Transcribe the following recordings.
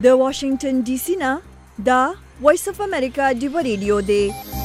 د واشنگټن ډي سي نه دا وایس اف امریکا ډیو ریډیو دی.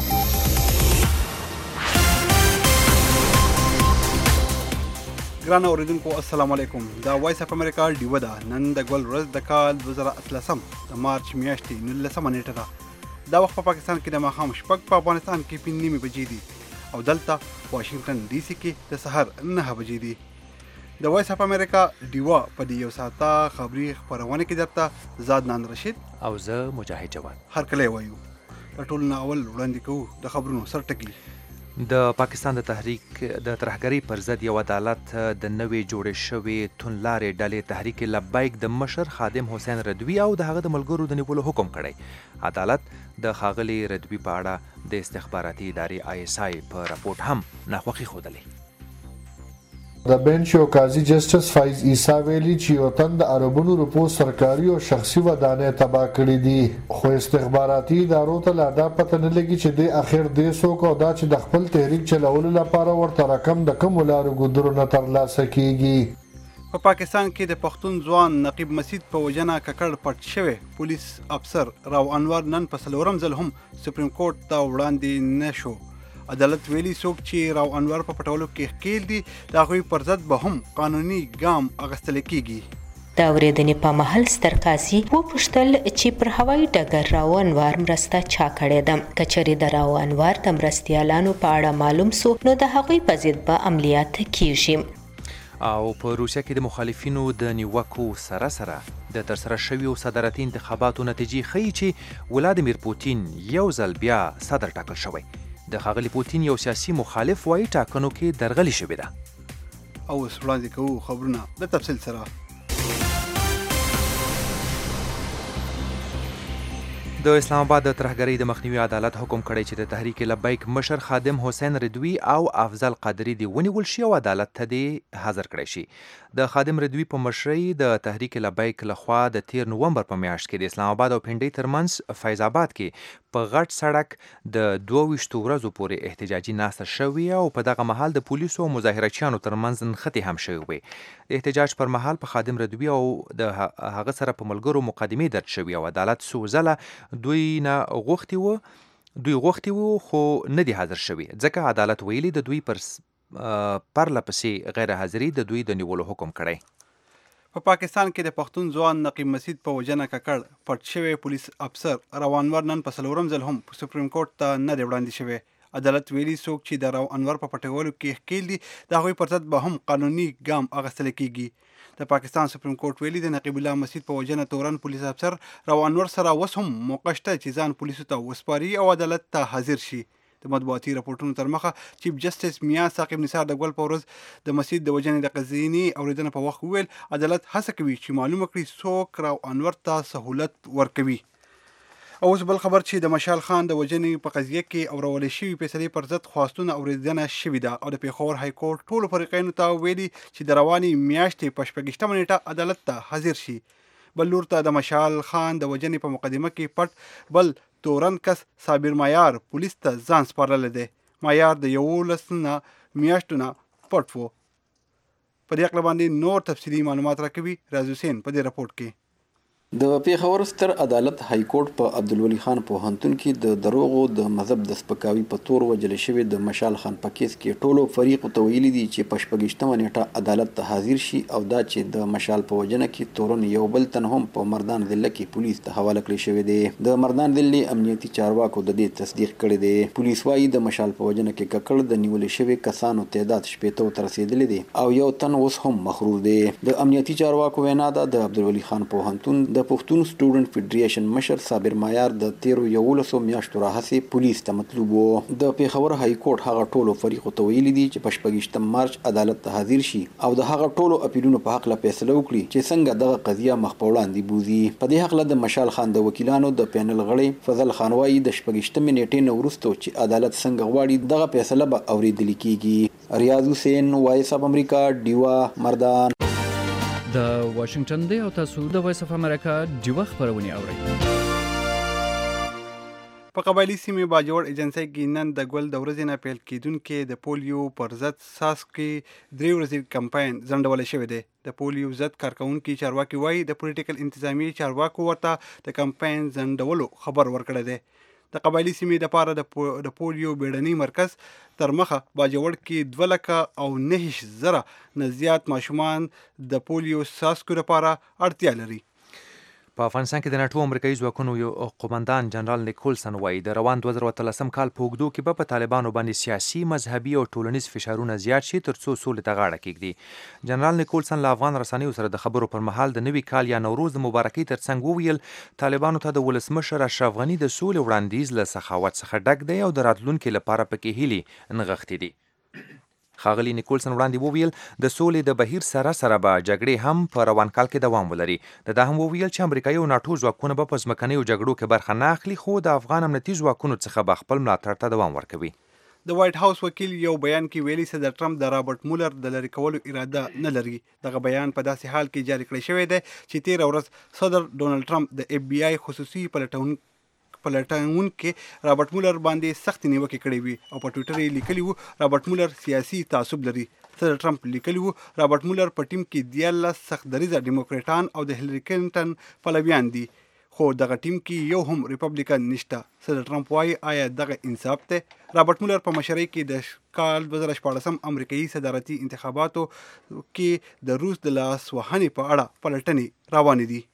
ګران اوریدونکو السلام علیکم. دا وایس اف امریکا ډیو ده. نن د ګل ورځ د کال 2013 د مارچ میاشتې 19 نیټه ده. دا وخت په پاکستان کې د ماښام شپږ، په افغانستان کې 5 بجې دي او دلته واشنگټن ډي سي کې د سحر 9 بجې دي. د وایس اف امریکا ډیوا په دې یو ساعته خبري خبرونه کې درته زاد نان رشید او زه مجاهد جواد هر کله وایو. د ټولو اول وړاندې کوو د خبرونو سرټکی. د پاکستان د تحریک د ترهګرۍ پر ضد یو عدالت د نوې جوړې شوې توندلارې ډلې تحریک لبیک د مشر خادم حسین رضوي او د هغه د ملګرو د نیولو حکم کړی. عدالت د ښاغلي رضوي په اړه د استخباراتي ادارې ISI په راپورټ هم ناخوښي ښودلې. د بینچ او قاضي جسټس فایز عیسی ویلي چې یو تن د عربونو روپو سرکاري او شخصي ودانې تباه کړي دي، خو استخباراتي ادارو ته لا دا پته نه لګي چې د اخر د څوک او دا چې د خپل تحریک چلولو لپاره ورته رقم د کوم لارو ګذرو نه ترلاسه کیږي. په پاکستان کې د پښتون ځوان نقیب مسید په وجنه ککړ پټ شوی پولیس افسر راو انور نن په څلورم ځل هم سپریم کورټ ته وړاندې نشو. عدالت ویلي څوک چې راو انور په پټولو کې ښکیل دي د هغوی پر ضد به هم قانوني ګام اخیستل کیږي. د اورېدنې په محل ستر قاضي وپوښتل چې پر هوایي ډګر راو انور مرسته چا کړې ده. که چېرې د راو انور د مرستیالانو په اړه معلوم سو نو د هغوی په ضد به عملیات کیږي. او په روسیه کې د مخالفینو د نیوکو سره سره د ترسره شویو صدارتي انتخاباتو نتیجې ښیي چې ولادیمیر پوتین یو ځل بیا صدر ټاکل شوی. د ښاغلي پوتین یو سیاسي مخالف وایي ټاکنو کې درغلي شوې ده. او اوس وړاندې کوو خبرونه د تفصیل سره. د اسلام آباد د ترهګرۍ د مخنیوي عدالت حکم کړی چې د تحریک لبیک مشر خادم حسین رضوي او افضل قادری دی ونیول شي او عدالت ته دی حاضر کړی شي. د خادم رضوي په مشرۍ د تحریک لبیک لخوا د 13 نومبر په میاشت کې د اسلام آباد او پنډۍ ترمنځ فیض آباد کې په غټ سړک د 22 ورځو پورې احتجاجي ناسته شوې او په دغه مهال د پولیسو او مظاهرچیانو ترمنځ نښتې هم شوې وې. د احتجاج پر مهال په خادم رضوي او د هغه سره په ملګرو مقدمې درج شوې او عدالت څو ځله دوی غوښتي وو خو نه دي حاضر شوي، ځکه عدالت ویلي د دوی پرله پسې غیر حاضري د دوی د نیولو حکم کړی. په پاکستان کې د پښتون ځوان نقیب مسید په وجنه ککړ پټ شوی پولیس افسر راو انور نن په څلورم ځل هم سپریم کورټ ته نه دی وړاندې شوی. عدالت ویلي څوک چې د راو انور په پټولو کې ښکیل دي د هغوی پر ضد به هم قانوني ګام اخیستل کیږي. د پاکستان سپریم کورټ ویلي د نقیب الله مسید په وجنه تورن پولیس افسر راو انور سره اوس هم موقع شته چې ځان پولیسو ته وسپاري او عدالت ته حاضر شي. د مطبوعاتي راپورټونو تر مخه چیف جسټس میاں ثاقب نثار د ګل په ورځ د مسید د وجنې د قضیې اورېدنه په وخت وویل عدالت هڅه کوي چې معلومه کړي څوک راو انور ته سهولت ورکوي. او اوس بل خبر چې د مشال خان د وجنې په قضیه کې اورولې شوي فیصلې پر ضد خواستونه اورېدنه شوې ده او د پېښور های کورټ ټولو فریقینو ته ویلي چې د روانې میاشتې په 26 نیټه عدالت ته حاضر شي. بل لور ته د مشال خان د وجنې په مقدمه کې پټ بل تورن کس صابر مایار پولیس ته ځان سپارلی دی. مایار د 11 میاشتو نه پټ و. په دې اړه باندې نور تفصیلي معلومات راکوي راز حسین په دې راپورټ کې. د پیښور ستر عدالت های کورټ په عبدالولي خان پوهنتون کې د دروغو د مذهب د سپکاوي په تور وجل شوی د مشال خان په کیس کې ټولو فریقو ته ویلي دي چې په 26 نیټه عدالت ته حاضر شي او دا چې د مشال په وجنه کې تورن یو بل تن هم په مردان ضلع کې پولیس ته حواله کړی شوی دی. د مردان ضلع امنیتي چارواکو د دې تصدیق کړی دی. پولیس وايي د مشال په وجنه کې ککړ د نیول شوی کسانو تعداد 80 ته رسیدلی دی او یو تن اوس هم مخروج دی. د امنیتي چارواکو وینا ده د عبدالولي خان پوهنتون د پښتون سټوډنټ فیډریشن مشر صابر مایار د 13 میاشتو راهیسې پولیس ته مطلوب وو. د پیښور های کورټ هغه ټولو فریقو ته ویلي دي چې په 26 مارچ عدالت ته حاضر شي او د هغه ټولو اپیلونو په حق له فیصله وکړي چې څنګه دغه قضیه مخ په وړاندې بوزي. په دې حق له د مشال خان د وکیلانو د پینل غړي فضل خان وايي د 26 نیټې نه وروسته چې عدالت څنګه غواړي دغه فیصله به اوریدل کیږي. ریاض حسین وایس اف امریکا ډیوا مردان. د واشنگټن دی او تاسو د وایس اف امریکا ډیوا خبرونه اورئ. په قبایلي سیمې باجوړ ایجنسۍ کې نن د ګل د ورځې نه پیل کیدونکې د پولیو پر ضد څاڅکي 3 ورځې کمپاین ځنډولی شوی دی. د پولیو ضد کارکوونکي چارواکي وایي د پولیټیکل انتظامی چارواکو ورته د کمپاین ځنډولو خبر ورکړی دی. د قبایلي سیمې دپاره د پولیو بیړني مرکز تر مخه باجوړ کې 2,09,000 نه زیات ماشومان د پولیو څاڅکو لپاره اړتیا لري. په افغانستان کې د ناټو امریکایي ځواکونو یو قومندان جنرال نیکولسن وایي د روان 2013 کال په اوږدو کې به په طالبانو باندې سیاسي، مذهبي او ټولنیز فشارونه زیات شي تر څو سولې ته غاړه کېږدي. جنرال نیکولسن له افغان رسنیو سره د خبرو پر مهال د نوي کال یا نوروز د مبارکۍ ترڅنګ وویل طالبانو ته د ولسمشر اشرف غني د سولې وړاندیز له سخاوت څخه ډک دی او د راتلونکي لپاره پکې هیلې نغښتې دي. ښاغلي نیکولسن وړاندې وویل د سولې د بهیر سره سره به جګړې هم په روان کال کې دوام ولري. دا هم وویل چې امریکایي او ناټو ځواکونه به په ځمکنیو جګړو کې برخه نه اخلي، خو د افغان امنیتي ځواکونو څخه به خپل ملاتړ ته دوام ورکوي. د وایټ هاوس وکیل یو بیان کې ویلي صدر ټرمپ د رابرټ مولر د لرې کولو اراده نه لري. دغه بیان په داسې حال کې جاری کړی شوی دی چې تېره ورځ صدر ډونالډ ټرمپ د اف بی آی خصوصي پلټونکي رابرټ مولر باندې سخت نیوکې کړې وي او په ټویټر یې لیکلي وو رابرټ مولر سیاسي تعصب لري. صدر ټرمپ لیکلي وو رابرټ مولر په ټیم کې 14 سخت دریځه ډیموکریټان او د هیلری کلینټن پلویان دي، خو دغه ټیم کې یو هم ریپبلیکن نشته. صدر ټرمپ وایي آیا دغه انصاف دی؟ رابرټ مولر په مشرۍ کې د کال 2014 امریکایي صدارتي انتخاباتو کې د روس د لاس وهنې په اړه پلټنې روانې دي.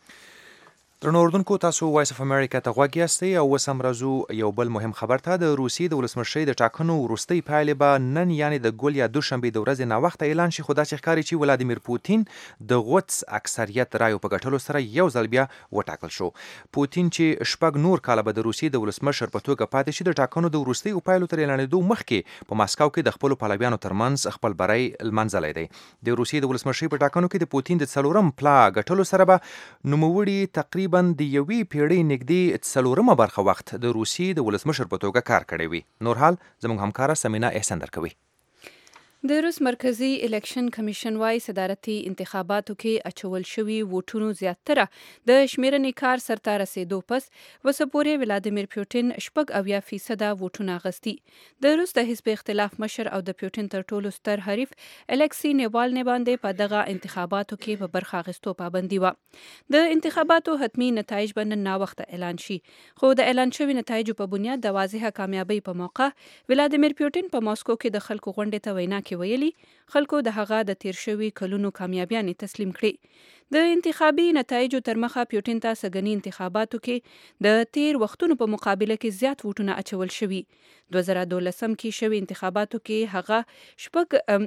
درنو اردوونکو، تاسو وایس اف امریکا ته غوږ یاستئ او اوس هم راځو یو بل مهم خبر ته. د روسیې د ولسمشرۍ د ټاکنو وروستۍ پایلې به نن یعنې د ګل یا دوشنبې د ورځې ناوخته اعلان شي، خو داسې ښکاري چې ولادیمیر پوتین د غوڅ اکثریت رایو په ګټلو سره یو ځل بیا وټاکل شو. پوتین چې شپږ نور کاله به د روسیې د ولسمشر په توګه پاتې شي، د ټاکنو د وروستیو پایلو تر اعلانېدو مخکې په ماسکو کې د خپلو پلویانو ترمنځ خپل بری لمانځلی دی. د روسیې د ولسمشرۍ په ټاکنو کې د پوتین د 4م پلا ګټلو سره به نوموړي تقریبا د یوې پیړۍ نږدې 4مه برخه وخت د روسیې د ولسمشر په توګه کار کړی وي. نور حال زموږ همکاره سمینا احسان درکوي. د روس مرکزی الیکشن کمیشن وايي صدارتي انتخاباتو کې اچول شوي ووټونو زیاتره د شمیرنې کار سرته رسیدو پس وسه پورې ولادیمیر پوتین 80% ووټونه اخیستي. د روس د حزب اختلاف مشر او د پوتین تر ټولو ستر حریف الکسی نیوالنی باندې په دغه انتخاباتو کې په برخه اخیستو پابندي و. د انتخاباتو حتمی نتایج به نن ناوخته اعلان شي، خو د اعلان شوي نتایجو په بنیاد د واضحه کامیابی په موقع ولادیمیر پوتین په ماسکو کې د خلکو غونډې ته وینا کې ویلي خلکو د هغه د تیر شوي کلونو کامیابیانې تسلیم کړي. د انتخابي نتایجو تر مخه پوتین ته سږني انتخاباتو کې د تیر وختونو په مقابله کې زیات ووټونه اچول شوي. 2012 کې شوي انتخاباتو کې هغه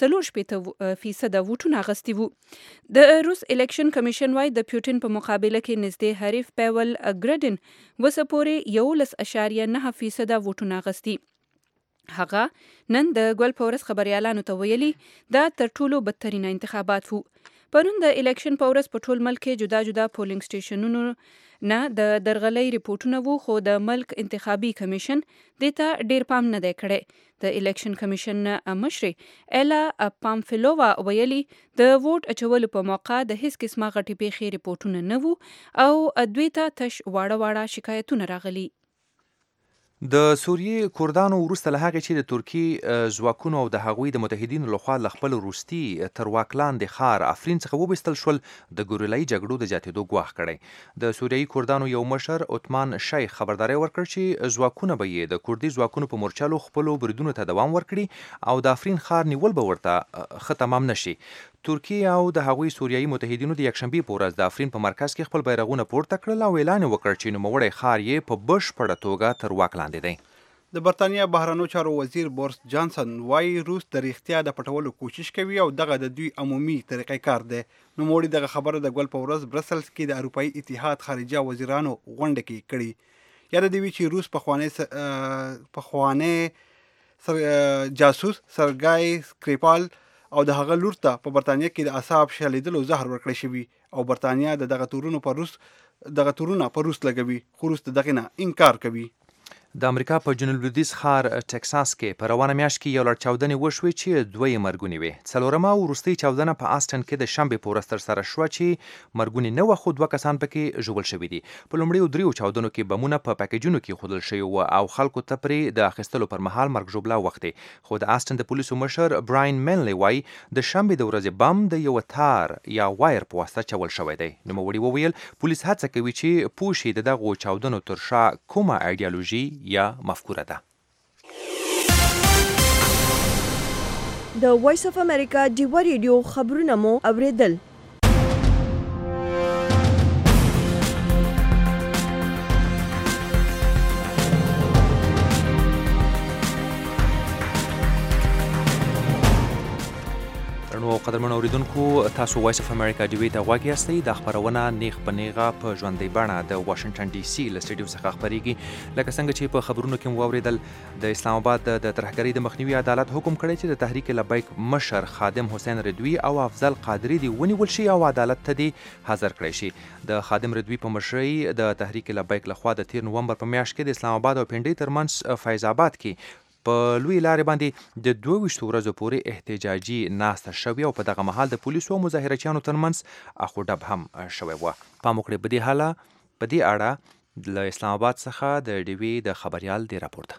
40% ووټونه اخیستي وو. د روس الیکشن کمیشن وايي د پوتین په مقابله کې نږدې حریف پاول ګریډن وسه پورې 11.9% ووټونه اخیستي. هغه نن د ګل په ورځ خبريالانو ته ویلي دا تر ټولو بدترینه انتخابات وو. پرون د الیکشن په ورځ په ټول ملک کې جدا جدا پولینګ سټیشنونو نه د درغلۍ ریپورتونه وو، خو د ملک انتخابي کمیشن دته ډیر پام نه دی کړی. د الیکشن کمیشن مشر الا پامفلووا ویلي د ووټ اچولو په موقع د هیڅ قسمه غټي پیښې ریپورتونه نه وو او دوی ته تش واړه شکایتونه راغلي. د سوریې کردانو وروسته له هغې چې د ترکي ځواکونو او د هغوی د متحدینو لخوا له خپل وروستي تر واک لاندې ښار افرین څخه وبایستل شول، د ګوریلایي جګړو د زیاتېدو ګواښ کړی. د سوریایي کردانو یو مشر عثمان شیخ خبرداری ورکړ چې ځواکونه به یې د کردي ځواکونو په مورچلو خپلو بریدونو ته دوام ورکړي او د افرین ښار نیول به ورته ښه تمام نشي. ترکیه او د هغوی سوریایي متحدینو د یکشنبې په ورځ د افرین په مرکز کې خپل بیرغونه پورته کړل او اعلان وکړ چې نوموړی ښار یې په بشپړه توګه تر واک لاندې دی. د برتانیا بهرنیو چارو وزیر بورس جانسن وايي روس د رښتیا د پټولو کوشش کوي او دغه د دوی عمومي طریقې کار دی. نوموړي دغه خبره د ګل په ورځ برسلز کې د اروپایي اتحاد خارجه وزیرانو غونډه کې کړي. یاد دی چې روس پخوانی جاسوس سرګای سکریپال او د هغه لور ته په برتانیا کې د اعصاب شلیدلو زهر ورکړی شوی او برتانیا دغه تورونه په روس لګوي، خو روس دغه نه انکار کوي. د امریکا په جنوب لویدیځ ښار ټکساس کې په روانه میاشت کې یو لړ چاودنې وشوې چې دوه یې مرګونې وې. څلورمه او وروستۍ چاودنه په آسټن کې د شنبې په ورځ ترسره شوه چې مرګونې نه وه، خو دوه کسان پکې ژوبل شوي دي. په لومړیو دریو چاودنو کې بمونه په پاکیجونو کې ایښودل شوي وو او خلکو ته پرې د اخیستلو پر مهال مرګ ژوبلا وختې. خو د آسټن د پولیسو مشر براین مینلی وایي د شنبې د ورځې بم د یوه تار یا وایر په واسطه چول شوی دی. نوموړي وویل پولیس هڅه کوي چې پوه شي د دغو چاودنو تر شا کومه ایډیالوژي یا مفکوره ده. د وایس اف امریکا ډیوه ریډیو خبرونه مو اوریدل. نو قدرمن اوریدونکو، تاسو وایس اف امریکا ډیوی ته غوږ یاستئ. دا خبرونه نیغ په نیغه په ژوندۍ بڼه د واشنگټن ډي سي له سټډیو څخه خپریږي. لکه څنګه چې په خبرونو کې مو واوریدل، د اسلام آباد د ترهګرۍ د مخنیوي عدالت حکم کړی چې د تحریک لبیک مشر خادم حسین رضوی او افضل قادری دی ونیول شي او عدالت ته دی حاضر کړی شي. د خادم رضوی په مشرۍ د تحریک لبیک لخوا د 13 نومبر په میاشت کې د اسلام آباد او پنډۍ ترمنځ فیض آباد کې په لوی لارې باندې د 22 ورځو پورې احتجاجي ناسته شوې او په دغه مهال د پولیسو او مظاهرچیانو ترمنځ اخوډب هم شوی و. پام وکړئ په دې اړه له اسلام آباد څخه د ډیوی د خبریال دی راپورته.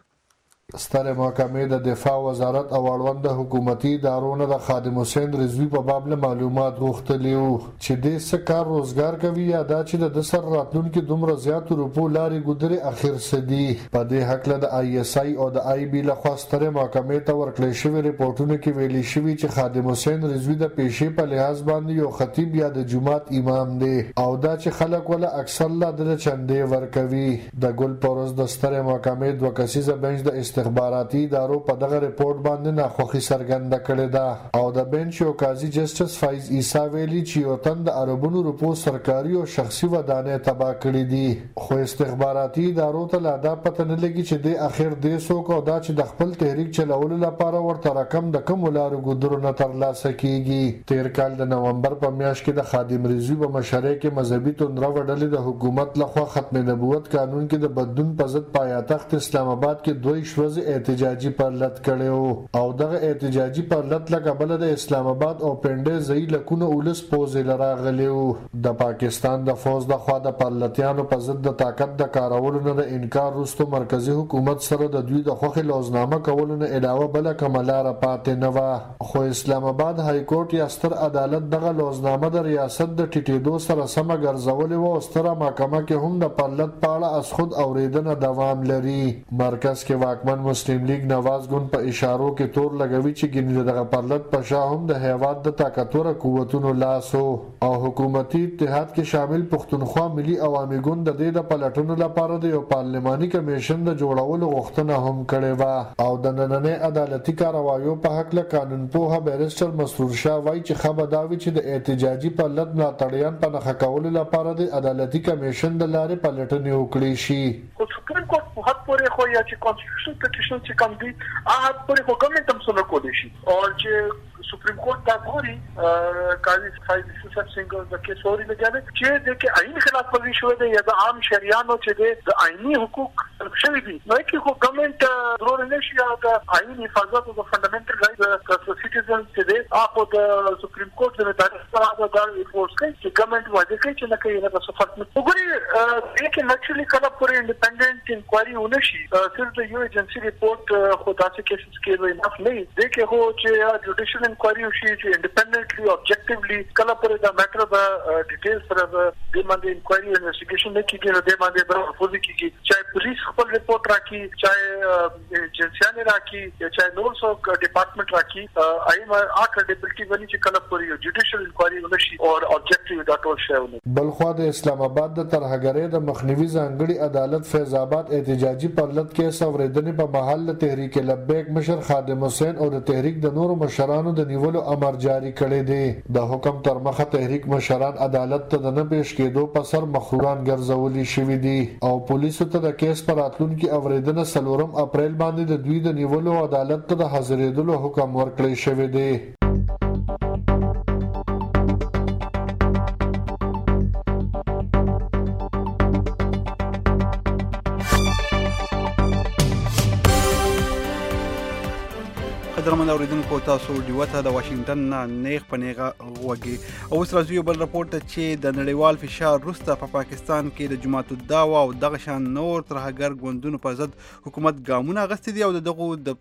ستر محکمې د دفاع وزارت او اړوند حکومتي ادارو د خادم حسین رضوی په باب له معلومات غوښتلي وو چې د څه کار روزګار کوي یا دا چې د سر راتلونکو دومره زیاتو روپو لارې ګذري اخر سدي. په دې حق له د آی اس آی او د آی بي له خوا ستر محکمې ته ورکړل شوی ریپورتونو کې ویلي شوی چې خادم حسین رضوی د پیشې په لحاظ باندې یو خطیب یا د جماعت امام دی او دا چې خلک ولا اکثر لا د چندې ورکوي. د ګل پروز د ستر محکمې دوه کسیزه بنچ د استخباراتي ادارو په دغه ریپورت باندې ناخوښي څرګنده کړې ده او د بنچ یو قاضي جسټس فایز عیسی ویلي چې یو تن د عربونو روپو سرکاري او شخصي ودانۍ تباه کړې دي، خو استخباراتي ادارو ته لا دا پته نه لګي چې د اخر د څوک او دا چې د خپل تحریک چلولو لپاره ورته رقم د کوم لارو ګذرو نه ترلاسه کیږي. تیر کال د نومبر په میاشت کې د خادم رضوی په مشرۍ کې مذهبي توندره وډلې د حکومت لخوا ختم نبوت قانون کې د بدلون په ضد پایتخت اسلام آباد کې دوی شوز احتجاجي پرلط کړو او دغه احتجاجي پرلط لکبل د اسلام آباد او پنډه زئی لکونه اولس پوز لراغلیو. د پاکستان د فوج د خوا د پرلطیانو په ضد د طاقت د کارولو نه د انکار وروسته مرکزی حکومت سره د دوی د خوخي لوزنامه کولو نه علاوه بل کوملاره پاتې نه و، خو اسلام آباد های کورټ یا ستر عدالت دغه لوزنامه د ریاست د ټیټېدو سره سم ګرځولې و او ستر محکمه کې هم د پرلط پاړه از خود اوریدنه دوام لري. مرکز کې واکمن مسلم لیگ نواز ګوند په اشارو کې تور لګوي چې ګینه دغه پرلط په شا هم د هیواد د طاقتور قوتونو لاسو او حکومتي اتحاد کې شامل پښتونخوا ملي عوامي ګوند د دې د پلټنو لپاره د یو پارلماني کمیشن د جوړولو غوښتنه هم کړې و او د نننۍ عدالتي کاروایو په حق له قانون پوها بیرسټر مسرور شاه وایي چې خبرداوي چې د احتجاجي پرلط ملاتړیان په نخښه کولو لپاره د عدالتي کمیشن د لارې پلټنې وکړي شي. سپریم کورټ په حق پورې خو یا چې کانسټیټیوشن پټیشن چې کوم دي هغه پورې خو ګورنمنت هم څه کولی شي او چې سپریم کورټ دا ګوري قاضي فایز یوسف سنگل د کیس اوري لګاوي چې د کې آئین خلاف ورزي شوې ده یا د عام شریانو چې د آئینی حقوق شوي دي نو کې خو ګورنمنت ضرور نه شي د آئین حفاظت او د فندامنټل رائټس د سټیزنز چې ده هغه د سپریم کورټ د مدارس سره د انفورس کوي چې ګورنمنت واجب کوي چې نه کوي نه د سفارت وګوري دې کې نچرلی کله پورې انډیپندنت انکوایري ونشي صرف د یو ایجنسی ریپورت خو داسې کیسز کې وي نه دې کې هو چې جوډیشل انکوایري وشي چې انډیپندنتلی اوبجیکټیولی کله پورې دا میټر د ډیټیل سره د باندې انکوایري انویسټیګیشن نه کیږي نو د باندې به پوزي کیږي چې پولیس خپل ریپورت راکړي چې ایجنسیانه راکړي چې نور څو ډپارټمنټ راکړي ایم ا کریډیبিলিټي ونی چې کله پورې جوډیشل انکوایري ونشي او اوبجیکټیو دا ټول شی ونه. بلخوا د اسلام آباد د ترهګرۍ د مخنیوي ځانګړي عدالت فیض آباد احتجاجي پرلط کې سوریدنې په محل تحریک لبیک مشر خادم حسین او د تحریک د نورو مشرانو د نیولو امر جاری کړی دی. د حکم تر مخه تحریک مشران عدالت ته نه پیش کېدو په سر مخوران ګرځولي شوي دي او پولیسو ته د کیس پر راتلونکي اوریدنه 4 اپریل باندې د دوی د نیولو عدالت ته د حاضرېدلو حکم ورکړی شوی دی. قدرمن اوریدونکو تاسو ډیوه ته د واشنگټن نه نیغ په نیغه غوږی او اوس راځو یو بل راپورټ ته چې د نړیوال فشار وروسته په پاکستان کې د جماعت الدعوه او دغه شان نور ترهګر ګوندونو پر ضد حکومت ګامونه اخیستي دي او دغه د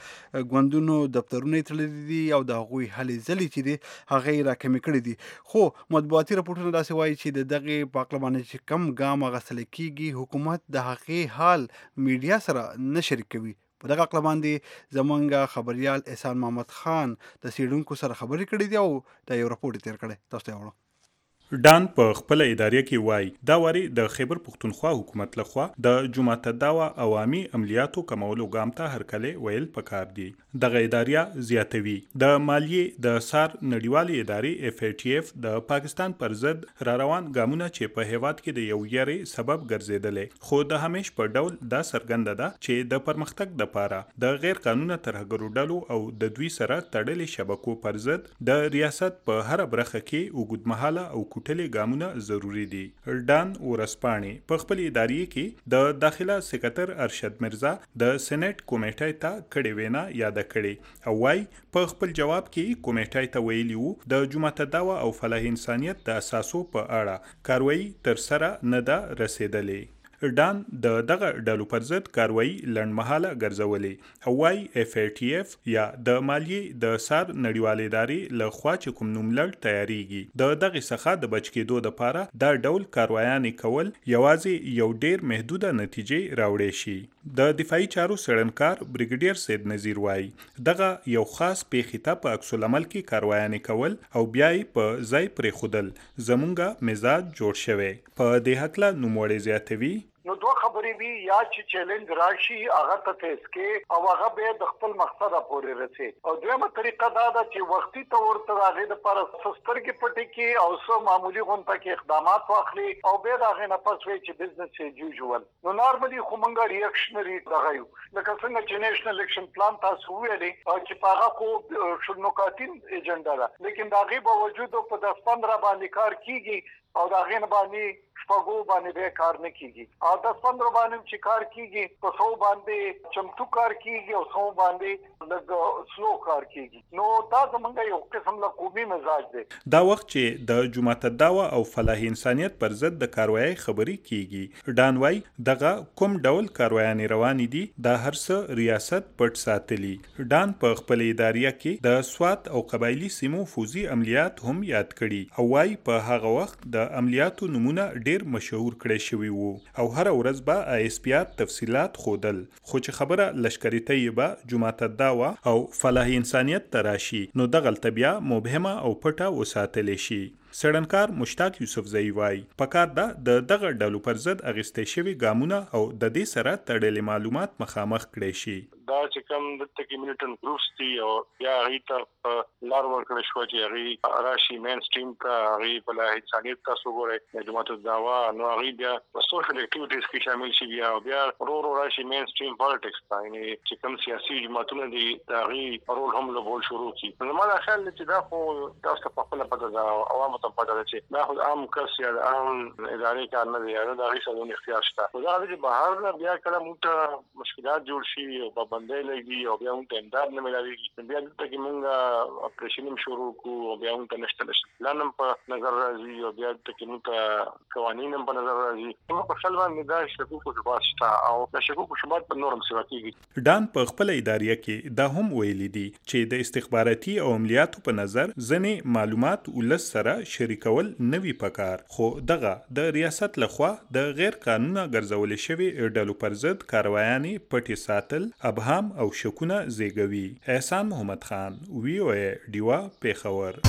ګوندونو دفترونه تړلي دي او د هغوی هلې ځلې چې دي هغه یې راکمې کړي دي. خو مطبوعاتي راپورټونه داسې وایي چې د دغې په هکله باندې چې کم ګام اخیستل کېږي حکومت د هغې حال میډیا سره نه شریکوي. په دغه عقله باندې زمونږ خبریال احسان محمد خان د سیډونکو سره خبرې کړې دي او دا یو راپورټ تیر کړی تاسو ته وړو. ډان په خپل ادارې کې وای دا وری د خیبر پختونخوا حکومت لخوا د جماعت الدعوه عوامي عملیاتو کمولو ګام ته هرکله ویل پکار دي. دغه ادارې زیاتوي د مالیې د سار نړیوالې ادارې FATF د پاکستان پر ضد را روان ګامونه چې په هیواد کې د یو یاري سبب ګرځیدلې خو د همیش په ډول دا څرګنده ده چې د پرمختګ لپاره د غیر قانوني ترهګرو ډلو او د دوی سره تړلې شبکو پر ضد د ریاست په هر برخه کې وګړمحاله او کوټلې ګامونه ضروری دي. ډان ورسپانې په خپل ادارې کې د داخله سکرټر ارشد مرزا د سېنات کمیټې ته کړې وینا یاد کړي او وايي په خپل جواب کې کمیټې ته ویلي وو د جماعت الدعوه او فلاح انسانیت د اساسو په اړه کاروایی تر سره نه ده رسیدلې. ډان د دغه ډلو پر ضد کاروایی لنډمهاله ګرځولې او وايي FATF یا د مالیې د سار نړیوالې ادارې له خوا چې کوم نوم لړ تیاریږي د دغه څخه د بچ کېدو لپاره دا ډول کاروایانې کول یوازې یو ډیر محدوده نتیجې راوړي شي. د دفاعي چارو سړنکار بریګیډیر سید نذیر وايي دغه یو خاص پیښې ته په عکس العمل کې کاروایانې کول او بیا یې په ځای پرې خودل زمونږه مزاج جوړ شوی. په دې هکله نوموړی زیاتوي نو دوه خبرې وی یا چې چیلنج راشي هغه ته فیس کې او هغه به د خپل مقصد پورې رسي او دویمه طریقه دا ده چې وختي تور ته هغه د پر سستر کې پټي کې او سو معمولی غونډه کې اقدامات واخلي او به هغه نه پس وی چې بزنس از یوزوال. نو نارملی خو مونږه ریاکشنری دغه یو لکه څنګه چې نېشنل الیکشن پلان تاسو ویلي چې هغه کو شنوکاتین ایجنډا ده لیکن دا غي باوجود په 10-15 باندې کار کیږي او دا غین باندې شپږو باندې به کار نه کیږي او 10-15 باندې چې کار کیږي په 100 باندې چمتو کار کیږي او 100 باندې لږ سلو کار کیږي. نو دا زمونږ یو قسم له قومي مزاج دی. دا وخت چې د جماعت الدعوه او فلاح انسانیت پر ضد د کاروایی خبرې کیږي ډان وايي دغه کوم ډول کاروایانې روان دي د هر څه ریاست پټ ساتلی. ډان په خپل ادارې کې د سوات او قبایلی سیمو فوزي عملیات هم یاد کړي او وايي په هغه وخت د عملیاتو نمونه ډیر مشهور کړی شوی وو او هر ورځ به ISPR تفصيلات خودل خو چې خبره لشکري طیبه جماعت الدعوه او فلاح انسانیت تراشي نو دغه بیا مبهمه او پټه وساتل شي. سړنکار مشتاق یوسفزئی وايي پکار ده د دغه ډلو پر ضد اغستې شوی ګامونه او د دې سره تړلې معلومات مخامخ کړي شي. دا چې کوم د تکمیلیټن ګروپس دي او یا غیته لار ورکړل شو چې غي راشي مین سټریم ته غي بل انسانیت تاسو ګورئ جماعت الدعوه نو غي بیا سوشل اکټیویټیز کې شامل شي بیا بیا ورو راشي مین سټریم پالیټکس ته یعنی چې کوم سیاسي جماعتونه دي دا غي رول هم لوبول شروع کی. نو ما خیال چې دا خو تاسو په خپل پته دا عوام ته پته ده چې دا خو عام کس یا عام ادارې کار نه دی دا غي څه اختیار شته دا چې بهر بیا کله موږ مشکلات جوړ شي او باندې لګي او بیا موږ امداد نه ملایږي بیا ته کې موږ اپریشن شروع کو او بیا موږ نشته لانم په نظر راځي او بیا ته کې موږ قوانین په نظر راځي نو په خپل باندې دا شکوک شوباستا او د شکوک شوبات په نورم سره کیږي. ډان په خپل ادارې کې دا هم ویلي دي چې د استخباراتي او عملیاتو په نظر ځنې معلومات ولس سره شریکول نوي پکار خو دغه د ریاست لخوا د غیر قانوني ګرځول شوی ډلو پر ضد کاروایانې پټي ساتل ابهام او شکونه زیږوي. احسان محمد خان VOA ډیوا پیښور.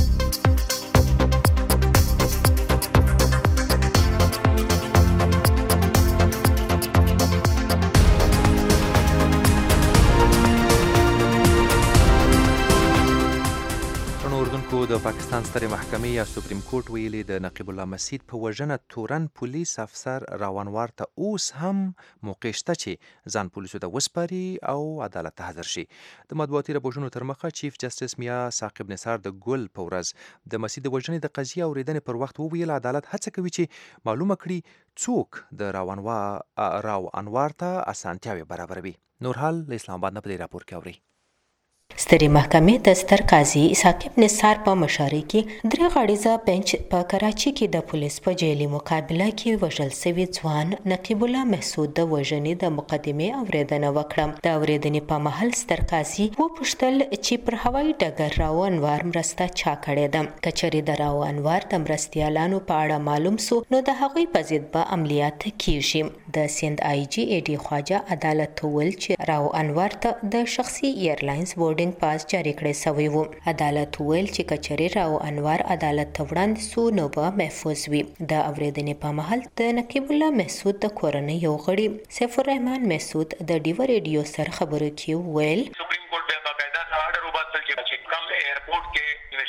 د پاکستان سترې محکمې یا سپریم کورټ ویلي د نقیب الله مسید په وژنه تورن پولیس افسر راونوار ته اوس هم موقع شته چې ځان پولیسو ته وسپاري او عدالت ته حاضر شي. د مطبوعاتي راپورټونو تر مخه چیف جسټس میا ثاقب نثار د ګل په ورځ د مسید د وژنې د قضیې اورېدنې پر وخت وویل عدالت هڅه کوي چې معلومه کړي څوک د راو انوار ته اسانتیاوې برابروي. نورحال له اسلام آباد نه په دې راپور کې اوري. سترې محکمې د ستر قاضي ثاقب نثار په مشرۍ کې 3 غاړیزه بنچ په کراچي کې د پولیس په جیلي مقابله کې وژل شوی ځوان نقیب الله محسود د وژنې د مقدمې اوریدنه وکړه. د اوریدنې په مهال ستر قاضي وپوښتل چې پر هوایي ډګر راو انوار مرسته چا کړې ده. کچري د راو انوار د مرستیالانو په اړه معلوم سو نو د هغوی په ضد به عملیات کیږي. د سند آی جی ای ډي خواجه عدالت ویل چې راو انوار ته د شخصي ایرلاینز بورډینګ پاس جاری کړی شوی و. عدالت ویل چې کچري راو انوار عدالت ته وړاندې سو نو به محفوظ وي. د اوریدنې په مهال د نقیب الله محسود د کورنۍ یو غړي سیف الرحمن محسود د ډیو ریډیو سره خبرو کې ویل سپریم کورټ به باقاعده آرډر وباسل چې کم ایرپورټ کې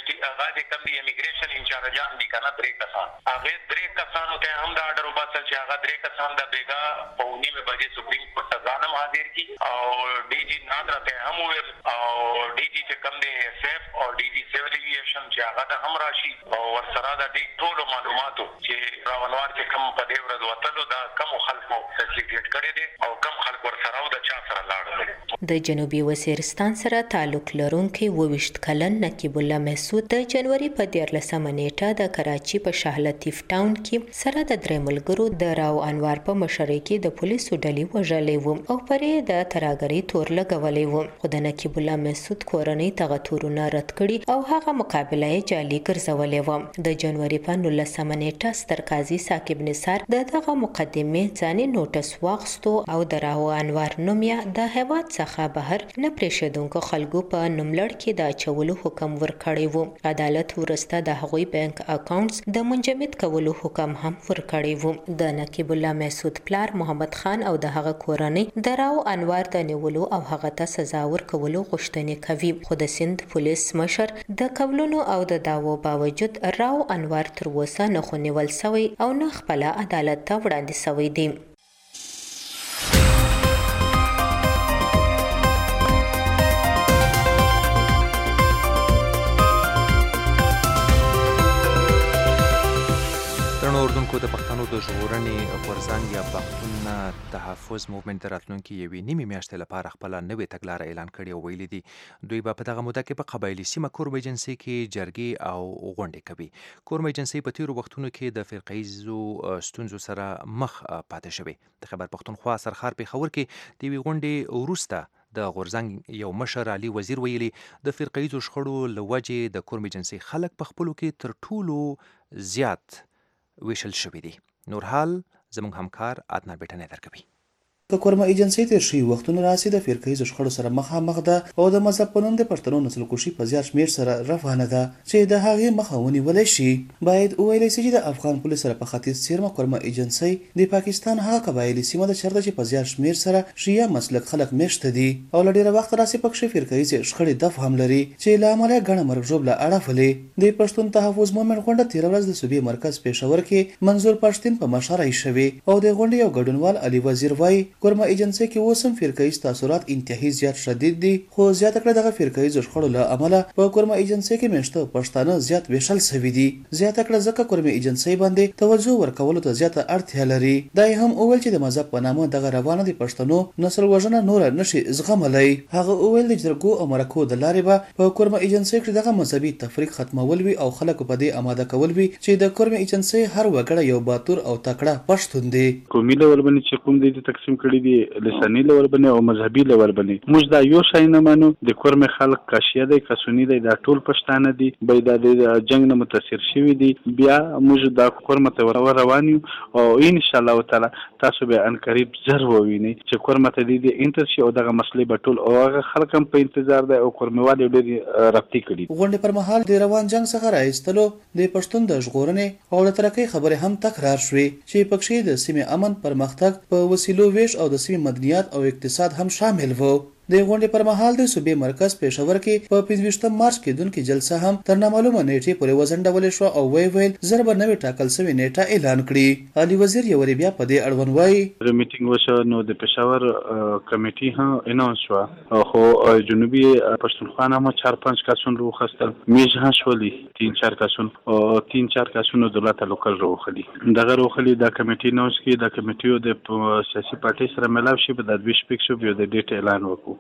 هغه کم دی امیګریشن انچارجان دي کنه 3 کسان هغه 3 کسانو ته هم د آرډر وباسل چې هغه 3 کسان د بیگا په 9 بجې سپریم کورټ ته ځانم حاضر کی او ډي جی نادر ته هم ویل او ډي جی چې کم دی سیف او ډي جی سیول ایویشن چې هغه د هم راشي او ورسره د دې ټول معلوماتو چې راونوار چې کم په دې ورځ وتلو دا کم خلکو فیسیلیټیټ کړی دي او کم خلک ورسره او د چا سره لاړل. د جنوبي وزیرستان سره تعلق لرونکي 22 کلن نقیب الله محسود د جنوري په 14 نیټه د کراچي په شاه لطیف ټاون کې سره د درې ملګرو د راو انوار په مشرۍ کې د پولیسو ډلې وژلې و او پرې د تراګري تور لګولې و. خو د نقیب الله محسود کورنۍ تغه تورونه رد کړي او هغه مقابله یې جعلي ګرځولې و. د جنوري په 19 نیټه ستر قاضي ثاقب نثار دغه مقدمې ځاني نوټس واخستو او د راو انوار نومیا د هیواد څخه بهر نه پریښودونکو خلکو په نوملړ کې د اچولو حکم ورکړی و. عدالت ورسته د هغوی بانک اکاونټس د منجمد کولو حکم هم ورکړی و. د نقیب الله محسود پلار محمد خان او د هغه کورنۍ د راو انوار د نیولو او هغه ته سزا ورکولو غوښتنې کوي. خو د سند پولیس مشر د قولونو او د داوو باوجود راو انوار تر اوسه نه خو نیول شوی او نه خپل عدالت ته وړاندې شوی دی. اردوونکو د پښتنو د ژغورنې غورځنګ یا پښتون تحفظ موومنټ د راتلونکي یوې نیمې میاشتې لپاره خپله نوې تګلاره اعلان کړې او ویلي دي دوی به په دغه موده کې په قبایلي سیمه کورم ایجنسۍ کې جرګې او غونډې کوي. کورم ایجنسۍ په تیرو وختونو کې د فرقه‌ییزو ستونزو سره مخ پاتې شوې. د خیبر پښتونخوا سرخار پېښور کې د یوې غونډې وروسته د غورځنګ یو مشر علي وزیر ویلي د فرقه‌ییزو شخړو له وجې د کورم ایجنسۍ خلک په خپلو کې تر ټولو زیات ویشل شوی دی. نورحال زموږ همکار عدنان بیټنی درکوي. د کورم ایجنسۍ تیر شوي وختونه راسي د فرقه‌ییزو شخړو سره مخامخ ده او د مذهب په نوم د پښتنو نسل کشي په زیات شمېر سره روانه ده چې د هغې مخه ونیولی شي. باید وویلی سي چې د افغان پولیس سره په ختیځ څیرمه کورم ایجنسۍ د پاکستان هغه قبایلي سیمه ده چېرته چې په زیات شمېر سره شیعه مسلک خلک میشته دي او له ډېره وخته راسي پکښې فرقه‌ییزې شخړې دفع هم لري چې له امله یې ګڼه مرګ ژوبله اړولې. د پښتون تحفظ موومنټ غونډه تېره ورځ د صوبې مرکز پېښور کې منظور پښتین په مشرۍ شوې او د غونډې یو ګډونوال علي وزیر وایي کورم ایجنسۍ کې اوس هم فرقه‌ییز تاثرات انتهایی زیات شدید دي خو زیاته کړه دغه فرقه‌ییزو شخړو له امله په کورم ایجنسۍ کې میشته پښتانه زیات ویشل شوي دي. زیاته کړه ځکه کورم ایجنسۍ باندې توجه ورکولو ته زیاته اړتیا لري. دا یې هم وویل چې د مذهب په نامه دغه روانه د پښتنو نسل وژنه نوره نشي زغملی. هغه وویل د جرګو او مرکو د لارې به په کورم ایجنسۍ کې دغه مذهبي تفریق ختمول وي او خلکو په دې آماده کول وي چې د کورم ایجنسۍ هر وګړی یو باتور او تکړه پښتون دی. قومي لول باندې چې قوم دې تقسیم کړي دي لساني لول باندې او مذهبي لول باندې موږ دا یو شای نه مانو. د کورم خلک کاشیه دی کسونی دی دا ټول پښتانه دي به دا د جنگ نه متاثر شوي دي. بیا موږ دا کورم ته روان یو او ان شاء الله تعالی تاسو به ان قریب زر ووینئ چې کورم ته دې انتر شي او دغه مسلې به ټول او هغه خلک هم په انتظار دی او کورموال ډېر رابطې کړي. غونډې پر مهال د روان جنگ څخه راایستلو د پښتون د ژغورنې او د ترقۍ خبرې هم تکرار شوې چې پکښې د سیمې امن پرمختګ په وسیلو ویش او د سیمې مدنیات او اقتصاد هم شامل وو. د غونډې پر مهال د صوبې مرکز پېښور کې په 25 مارچ کېدونکې جلسه هم تر نامعلومه نیټې پورې وځنډولې شوه او ویل زر به نوې ټاکل شوې نیټه اعلان کړي. علي وزیر یو وری بیا په دې اړوند وایي میټینګ وشو نو د پېښور کمیټي هم اناونس شوه خو جنوبي پښتونخوا نه 4-5 کسان روخستل میج هم شولي 3-4 کسان او 3-4 کسان دولت لوکل روخلي دغه روخلي د کمیټي اناونس کې د کمیټیو د سیاسي پارټي سره ملاو شي په د 20 پک شو بیا د ډیټ اعلان وکړو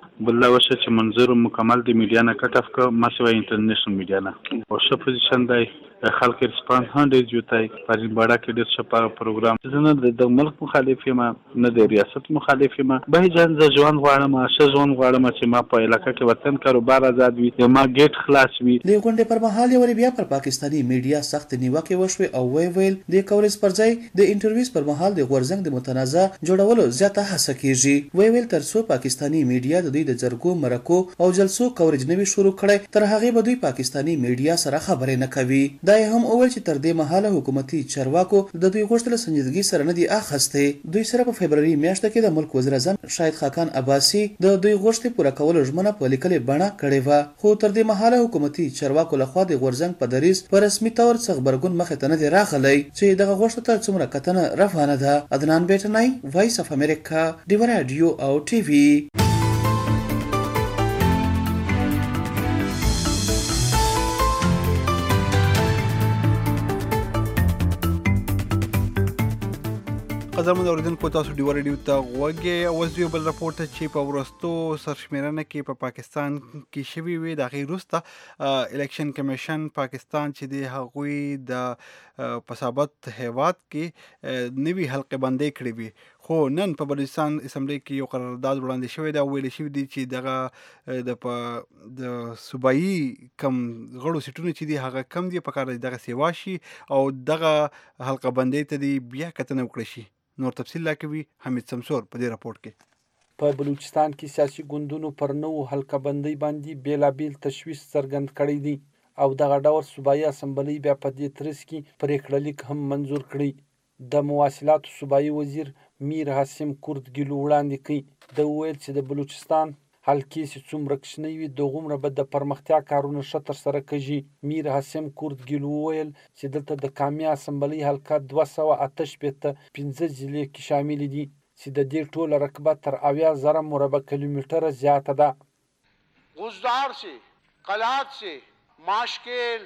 بل دا وشه چې منظور مکمل د میډیا نه کټ اف ک ما سوای انټرنیشنل میډیا نه او ښه پوزیشن دی خلک ریسپانس هم ډېر جوتای پرین باډا کې ډېر ښه پروګرام زه د ملک مخالف یم نه د ریاست مخالف یم به جان ز ځوان غواړم ښه ځوان غواړم چې ما په علاقې کې وطن کاروبار آزاد وي ما ګیټ خلاص وي د غونډې پر مهال یو بیا پر پاکستانی میډیا سخت نیوکه وشوه او ویل د کورس پر ځای د انټرویوز پر مهال د غورزنګ د متنازع جوړولو زیاته هڅه کیږي ویل ترڅو پاکستانی میډیا د دوی د جرګو مرکو او جلسو کورج نوي شروع کړي تر هغه به دوی پاکستانی میډیا سره خبرې نه کوي دا هم اول چې تر دې مهاله حکومتي چارواکو د دوی غوښتنه سنجیدګي سره نه دی اخیسته دوی سره په فبرवरी میاشت کې د ملک وزیر اعظم شاهد خاقان عباسی د دوی غوښتنې پوره کولو ژمنه په لیکلې بڼه کړې و خو تر دې مهاله حکومتي چارواکو لخوا د غورزنګ په دریز په رسمي تور څخبرګون مخ ته نه دی راغلی چې دغه غوښتنه ته څومره کتنه روانه ده عدنان بیٹنای وایس اف امریکا دی رادیو او ټي وي قدرمن اوریدونکو تاسو ډیو ریډیو ته غوږی اوس یو بل راپورټ چې په ورستو سرشمیرنه کې په پاکستان کې شوی وي د غیر وروسته الیکشن کمیشن پاکستان چې د هغوی د پسابت هیواد کې نوی حلقه بندي کړې وي خو نن په بلوچستان اسمبلی کې یو قرارداد وړاندې شوی دا ویل شوی دی چې دغه د صوبایي کم غړو سیټونه چې دی هغه کم دی په کار دغه سیوا شي او دغه حلقه بندي ته دی بیا کتنه وکړي شي نور تفصیل لا کوي حمید سمسور په دې راپورټ کې په بلوچستان کې سیاسي ګوندونو پر نوو حلقه بندۍ باندې بیلابیل تشویش څرګند کړی دی او دغه ډول صوبایي اسمبلی بیا په دې ترڅ کې پریکړه لیک هم منظور کړی د مواصلاتو صوبایي وزیر میر حاسم کورد ګلو وړاندې کړي د ویل چې د بلوچستان حلقې چې څومره کوچنۍ وي دغومره به د پرمختیا کارونه ښه ترسره کړي میر حاسم کورد ګلو وویل چې دلته د کامیا اسمبلی حلقه 288 ضلع کې شامل دي چې د دې ټوله رقبه تر 80,000 مربع کیلومتره زیاته ده غزدار سے قلات سے ماشکل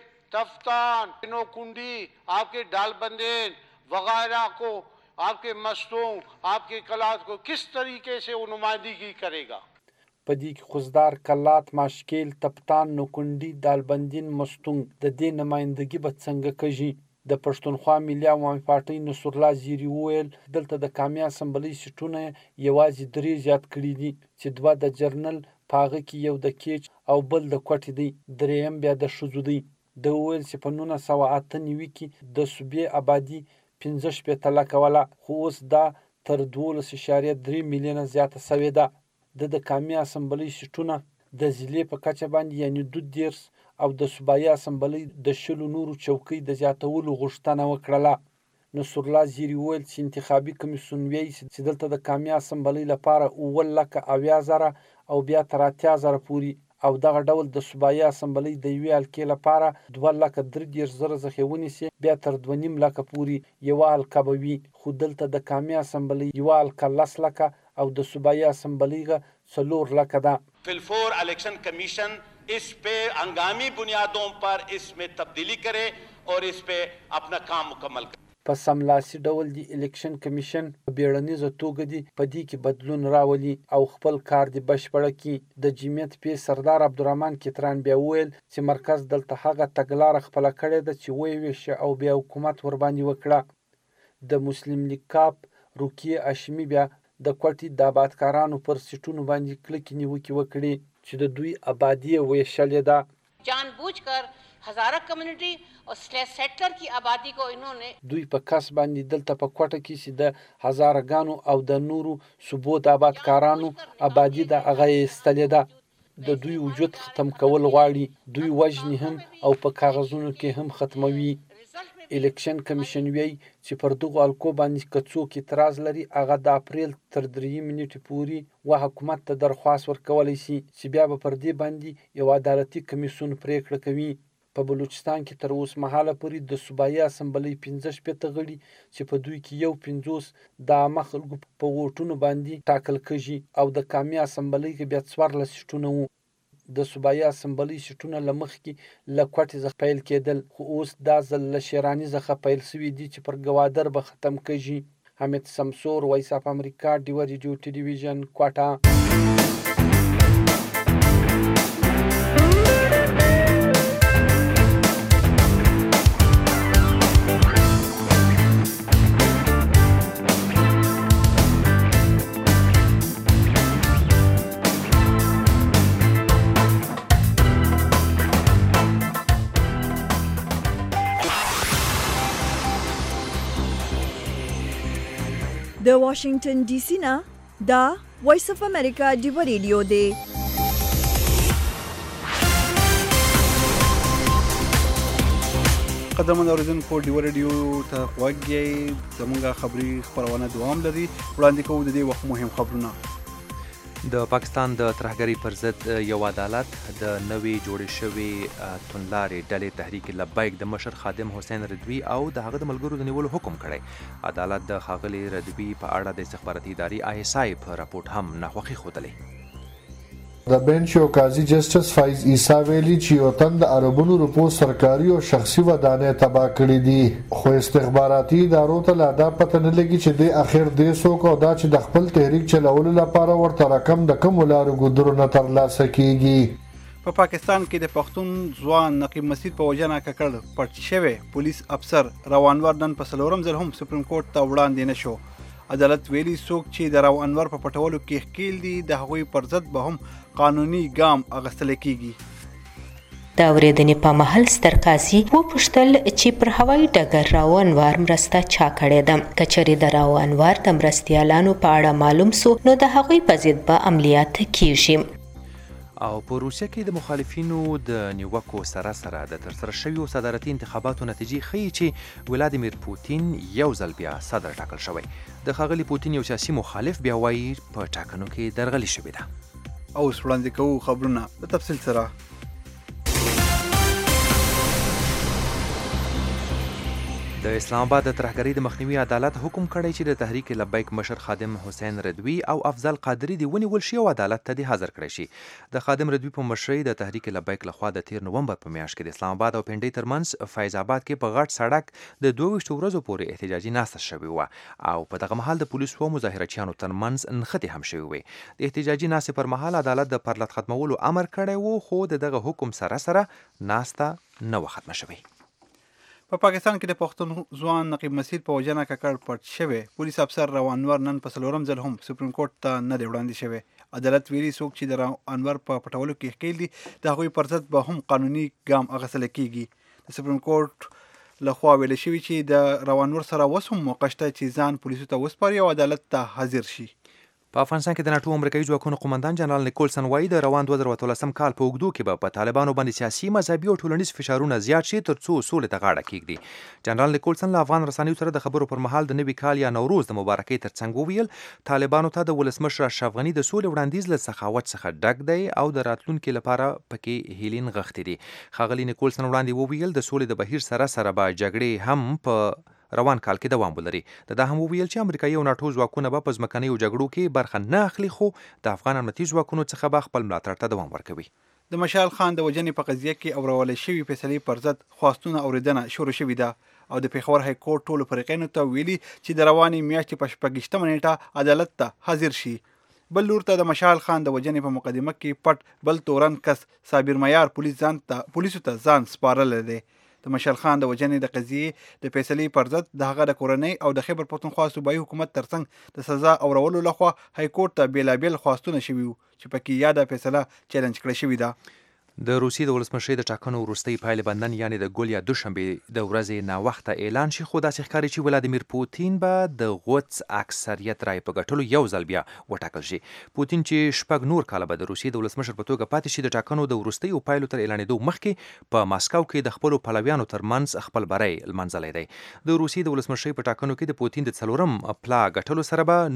تفتان نوکونڈی آپ کے ڈال بندین وغیرہ کو آپ کے مستوں آپ کے قلات کو کس طریقے سے وہ نمائندگی کرے گا په دې کې خوزدار کلات ماشکیل تپتان نوکونډي دالبندین مستونګ د دې نمائندګي به څنګه کوي د پښتونخوا ملي عوامي پارټۍ نصر الله زیری وویل دلته د کامیا اسمبلی سیټونه یوازې 3 زیات کړي دي چې 2 د جرنل پاغه کې یو د کیچ او بل د کوټې دی دریم بیا د شوزو دی د ویل چې په 1998 کې د صوبې آبادی 15 لکه ولا خو اوس دا تر 12.3 میلیونه زیاته شوې ده د کامیا اسمبلی سیټونه د ضلع په کچه باندې یعنی 2 او د صوبایي اسمبلی د 10 نورو چوکۍ د زیاتولو غوښتنه وکړه نصر الله زیری ویل چې انتخابي کمیسیون وایي چې دلته د کامیا اسمبلی لپاره 9,80,000 او بیا تر 80,000 پورې او دغه ډول د صوبایي اسمبلی د یوې حلقې لپاره 2,30,000 ځخېونی سي بیا تر 2.5 لکه پورې یو حلقه به وي خو دلته د کامیا اسمبلی یو حلقه 10 لکه او د صوبایي اسمبلی غا 4 لکه ده فلفور الیکشن کمیشن اس पे हंगामी बुनियादों पर इसमें तब्दीली करे और इस पे अपना काम मुकम्मल करे په سملاسي ډول دی الیکشن کمیشن په بیړنیزه توګه دی په دې کې بدلون راولي او خپل کار دی بشپړ کړي د جمعیت په سردار عبدالرحمن کتران بیا ویل چې مرکز دلته هغه تګلار خپل کړی د چې وی ویش او بیا حکومت ور باندې وکړه د مسلم لیگ کاپ روکیه هاشمی بیا د کوټي د آبادکارانو پر سیټونو باندې کلک نیوکه وکړي چې د دوی آبادی ویشلې ده جان بوجھ کر हजारा कम्युनिटी और सेटलर की आबादी को इन्होंने دوی په کس باندې دلته په کوټه کې چې د هزارګانو او د نورو صوبو د آبادکارانو آبادی د هغه استلې ده د دوی وجود ختم کول غواړي دوی وجنی هم او په کاغذونو کې هم ختموي الیکشن کمیشن وی چې پر دغه الکو باندې کڅوک اعتراض لري هغه د اپریل تر 3 منټې پورې و حکومت ته درخواست ورکولای شي چې بیا به پر دې باندې یو عدالتي کمیسیون پریکړه کوي په بلوچستان کې تر اوس مهاله پورې د صوبایي اسمبلی 15 غړي چې په دوی کې یو 50 د عامه خلکو په ووټونو باندې ټاکل کېږي او د کامیا اسمبلی کې بیا 14 سیټونه وو د صوبایي اسمبلی سیټونه لمخ کې لکوټ ز پیل کېدل خو اوس دا ځل شیرانی زخه پیل سوي دي چې پر گوادر به ختم کېږي حمید سمسور وایس اف امریکا ډیو ریډیو ټلویزیون کوټه د واشنگټن ډي سي نه دا وایس اف امریکا ډیو ریډیو دی. قدرمن اوریدونکو ډیو ریډیو ته غوږ یې. زموږ خبري خپرونه دوام لري. وړاندې کوو د دې وخت مهم خبرونه. د پاکستان د ترهګرۍ پر ضد یو عدالت د نوې جوړې شوې توندلارې ډلې تحریک لبیک د مشر خادم حسین رضوي او د هغه د ملګرو د نیولو حکم کړی. عدالت د ښاغلي رضوي په اړه د استخباراتي ادارې ISI په راپورټ هم ناخوښي ښودلې. د بینچ یو قاضي جسټس فایز عیسی ویلي چې یو تن د اربونو روپو سرکاري او شخصي ودانۍ تباه کړي دي، خو استخباراتي ادارو ته لا دا پته نه لګي چې د اخر دې څوک او دا چې د خپل تحریک چلولو لپاره ورته رقم د کومو لارو ګودرو نه ترلاسه کیږي. په پاکستان کې د پښتون ځوان نقیب مسعود په وجنه ککړ پټ شوی پولیس افسر روانور نن په څلورم ځل هم سپریم کورټ ته وړاندې نشو. عدالت ویلي څوک چې د راو انور په پټولو کې ښکیل دي د هغوی پر ضد به هم قانوني ګام اخیستل کیږي. د اورېدنې په مهال ستر قاضي وپوښتل چې پر هوایي ډګر راو انور مرسته چا کړې ده. که چېرې د راو انور د مرستیالانو په اړه معلوم سو نو د هغوی په ضد به عملیات کیږي. او په روسیه کې د مخالفینو د نیوکو سره سره د ترسره شویو صدارتي انتخاباتو نتیجې ښیي چې ولادیمیر پوتین یو ځل بیا صدر ټاکل شوی. د ښاغلي پوتین یو سیاسي مخالف بیا وایي په ټاکنو کې درغلي شوې ده. اوس وړاندې کوو خبرونه په تفصیل سره. د اسلام آباد د ترهګرۍ د مخنیوي عدالت حکم کړی چې د تحریک لبیک مشر خادم حسین رضوي او افضل قادری د ونیول شي او عدالت ته د حاضر کړی شي. د خادم رضوي په مشرۍ د تحریک لبیک لخوا د 13 نومبر په میاشت کې د اسلام آباد او پنډۍ ترمنځ فیض آباد کې په غټ سړک د 22 ورځو پورې احتجاجي ناسته شوې وه او په دغه مهال د پولیسو او مظاهرچیانو ترمنځ نښتې هم شوې وې. د احتجاجي ناستې پر مهال عدالت د پرلط ختمولو امر کړی و خو د دغه حکم سره سره ناسته نه وه ختمه شوې. په پاکستان کې د پښتون ځوان نقیب مسعود په وجنه ککړ پټ شوی پولیس افسر راو انور نن په څلورم ځل هم سپریم کورټ ته نه دی وړاندې شوی. عدالت ویلي څوک چې د راو انور په پټولو کې ښکیل دي د هغوی پر ضد به هم قانوني ګام اخیستل کیږي. د سپریم کورټ لخوا ویل شوي چې د راو انور سره اوس هم موقع شته چې ځان پولیسو ته وسپاري او عدالت ته حاضر شي. په افغانستان کې د ناټو امریکایي ځواکونو قومندان جنرال نیکولسن وایي د روان 2013 کال په اوږدو کې به په طالبانو باندې سیاسي مذهبي او ټولنیز فشارونه زیات شي تر څو سولې ته غاړه کیږدي. جنرال نیکولسن له افغان رسنیو سره د خبرو پر مهال د نوي کال یا نوروز د مبارکۍ ترڅنګ وویل طالبانو ته د ولسمشر اشرف غني د سولې وړاندیز له سخاوت څخه ډک دی او د راتلونکي لپاره پکې هیلین غښتې دي. ښاغلي نیکولسن وړاندې وویل د سولې د بهیر سره سره به جګړې هم په روان کال کې دوام ولري. دا هم وویل چې امریکایي او ناټو ځواکونه به په ځمکنیو جګړو کې برخه نه اخلي خو د افغان امنیتي ځواکونو څخه به خپل ملاتړ ته دوام ورکوي. د مشال خان د وجنې په قضیه کې اورولې شوې فیصلې پر ضد خواستونه اوریدنه شروع شوې ده او د پېښور های کورټ ټولو فریقینو ته ویلي چې د روانې میاشتې په 26 نیټه عدالت ته حاضر شي. بل لور ته د مشال خان د وجنې په مقدمه کې پټ بل تورن کس صابر معیار پولیسو ته ځان سپارلی دی. د مشال خان د وجنې د قضیې د فیصلې پر ضد د هغه د کورنۍ او د خیبر پښتونخوا صوبایي حکومت ترڅنګ د سزا اورولو لخوا های کورټ ته بیلابیل خواستونه شوي وو چې پکې یاده فیصله چیلنج کړې شوې ده. د روسیې د ولسمشرۍ د ټاکنو وروستۍ پایلې به نن یعنې د ګل یا دوشنبې د ورځې ناوخته اعلان شي خو داسې ښکاري چې ولادیمیر پوتین به د غوڅ اکثریت رای په ګټلو یو ځل بیا وټاکل شي. پوتین چې شپږ نور کاله به د روسیې د ولسمشر په توګه پاتې شي د ټاکنو د وروستیو پایلو تر اعلانېدو مخکې په ماسکو کې د خپلو پلویانو ترمنځ خپل بری لمنځلی دی. د روسیې د ولسمشرۍ په ټاکنو کې د پوتین د څلورم پلا ګټلو سره به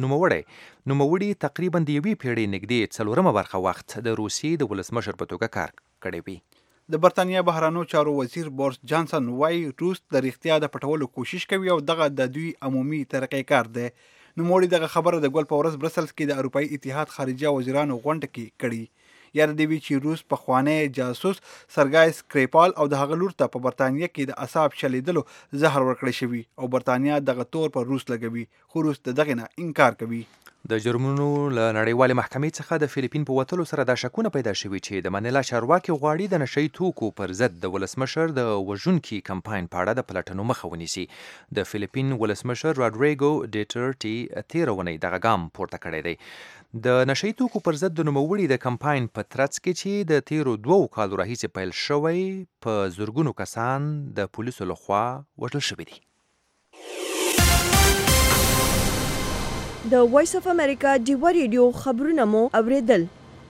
نوموړي تقریبا د یوې پیړۍ نږدې څلورمه برخه وخت د روسیې د ولسمشر په توګه کار کړی وي. د برتانیا بهرانو چارو وزیر بورس جانسن وایي روس د رښتیا د پټولو کوشش کوي او دغه د دوی عمومي طریقې کار دی. نوموړي دغه خبره د ګل په ورځ برسلز کې د اروپایي اتحاد خارجه وزیرانو غونډه کې کړي. یاد دی چې روس پخوانی جاسوس سرګای سکریپال او د هغه لور ته په برتانیا کې د اعصاب شلیدلو زهر ورکړی شوی او برتانیا دغه تور پر روس لګوي خو روس دغه نه انکار کوي. د جرمونو له نړیوالې محکمې څخه د فلیپین په وتلو سره دا شکونه پیدا شوي چې د منیلا چارواکي غواړي د نشهیي توکو پر ضد د ولسمشر د وژونکي کمپاین په اړه د پلټنو مخه ونیسي. د فلیپین ولسمشر راډریګو ډیټرټي 13 اونۍ دغه ګام پورته کړی دی. د نشهیي توکو پر ضد د نوموړي د کمپاین په ترڅ کې چې د تیرو 2 کالو راهیسې پیل شوی په زرګونو کسان د پولیسو لخوا وژل شوي دي. د وایس اف امریکا ډیوا ریډیو خبرونه مو اوریدل.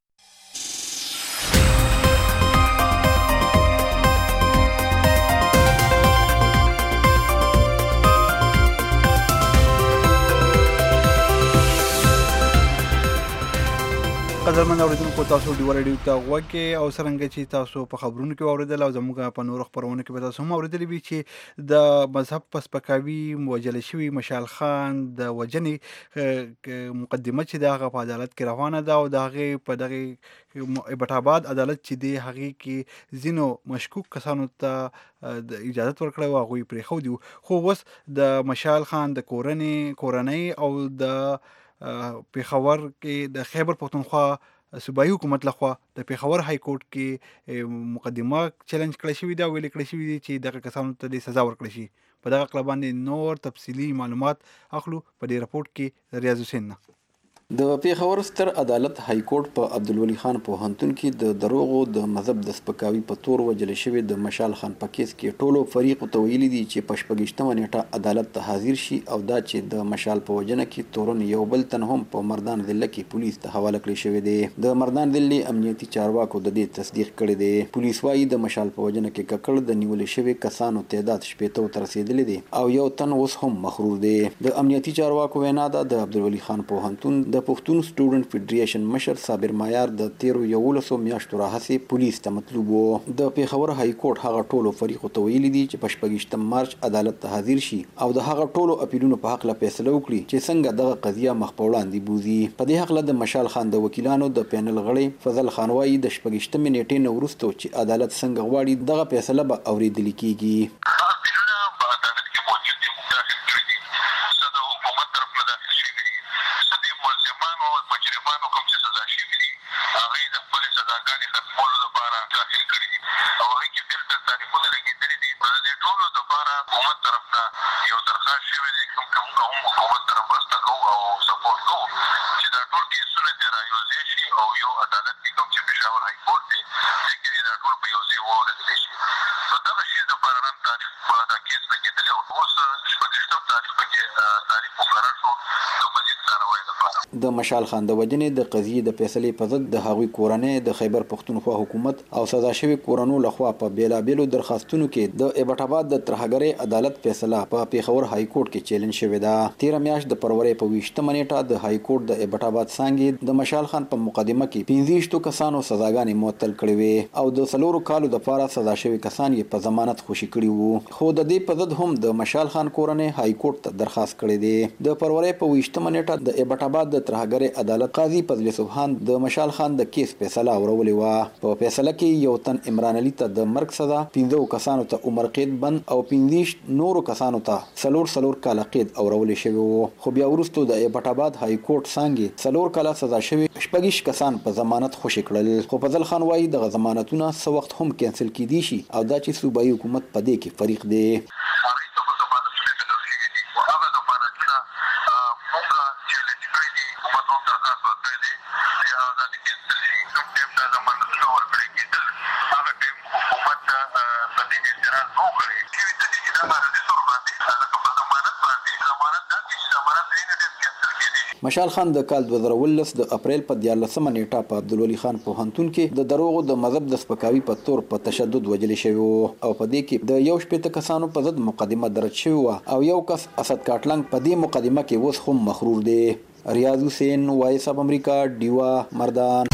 قدرمن اوریدونکو تاسو ډیوا ریډیو ته غوږ کې او څرنګه چې تاسو په خبرونو کې اوریدل او زموږ په نورو خبرونو کې به تاسو هم اوریدلی وي چې د مذهب په سپکاوي وژل شوي مشال خان د وژنې مقدمه چې د هغه په عدالت کې روانه ده او د هغې په دغه ایبټ آباد عدالت چې دی هغې کې ځینو مشکوک کسانو ته د اجازت ورکړی و هغوی پرېښودي وو. خو اوس د مشال خان د کورنۍ او د پیښور کې د خیبر پښتونخوا صوبایي حکومت لخوا د پیښور های کورټ کې مقدمه چیلنج کړی شوې ده او ویلې کړی شوي دي چې دغه کسانو ته د سزا ورکړی شي. په دغه اړه باندې نور تفصیلي معلومات اخلو په دې رپورټ کې ریاض حسین نه. د پیښور ستر عدالت های کورټ په عبدالولي خان پوهنتون کې د دروغو د مذهب د سپکاوي په تور وژل شوي د مشال خان په کیس کې ټولو فریقو ته ویلي دي چې په 28مه نیټه عدالت ته حاضر شي او دا چې د مشال په وژنه کې تورن یو بل تن هم په مردان ضلع کې پولیس ته حواله کړی شوی دی. د مردان ضلع امنیتي چارواکو د دې تصدیق کړی دی. پولیس وايي د مشال په وژنه کې ککړ د نیول شوي کسانو تعداد 80 ته رسیدلی دی او یو تن اوس هم مخرور دی. د امنیتي چارواکو وینا ده د عبدالولي خان پوهنتون د پښتون سټوډنټ فیډریشن مشر صابر مایار د 13 میاشتو راهیسې پولیس ته مطلوب وو. د پیښور های کورټ هغه ټولو فریقو ته ویلي دي چې په 28 مارچ عدالت ته حاضر شي او د هغه ټولو اپیلونو په حق له فیصله وکړي چې څنګه دغه قضیه مخ په وړاندې بوزي. په دې حق له د مشال خان د وکیلانو د پینل غړي فضل خان وايي د 28 نیټې نه وروسته چې عدالت څنګه غواړي دغه فیصله به اوریدل کیږي. د مشال خان د وجنې د قضیې د فیصلې په ضد د هغوی کورنۍ د خیبر پښتونخوا حکومت او سزا شوي کورنو لخوا په بیلابیلو درخواستونو کې د ایبټ آباد د ترهګرۍ عدالت فیصله په پیښور های کورټ کې چیلنج شوې ده. 13 میاشت د فروری په 20مه نیټه د های کورټ د ایبټ آباد څانګې د مشال خان په مقدمه کې 15 کسانو سزاګانې معطل کړې وې او د 4 کالو لپاره سزا شوي کسان یې په ضمانت خوشي کړي وو. خو د دې په ضد هم د مشال خان کورنۍ های کورټ ته درخواست کړی دی. د فروری په 20مه نیټه د ایبټ آباد د ترهګرۍ عدالت قاضي فضل سبحان د مشال خان د کیس فیصله اورولې و. په فیصله کې یو تن عمران علي ته د مرګ سزا، 15 کسانو ته عمر قید بند او 15 نورو کسانو ته سلور کاله قید اورولې شوی وو. خو بیا وروسته د ایبټ آباد های کورټ څنګه سلور کاله سزا شوی 14 کسان په ضمانت خوشي کړل. خو فضل خان وايي د ضمانتونه څو وخت هم کینسل کیدي شي او دا چې صوبایي حکومت په دې کې فریق دی. مشال خان د کال 2019 د اپریل په 14مه نیټه په عبدالولي خان پوهنتون کې د دروغو د مذهب د سپکاوي په تور په تشدد وجل شوی او په دې کې د 18 کسانو په ضد مقدمه درج شوی او یو کس اسد کاټلنګ په دې مقدمه کې اوس هم مخرور دی. ریاض حسین، وایس اف امریکا، ډیوا، مردان.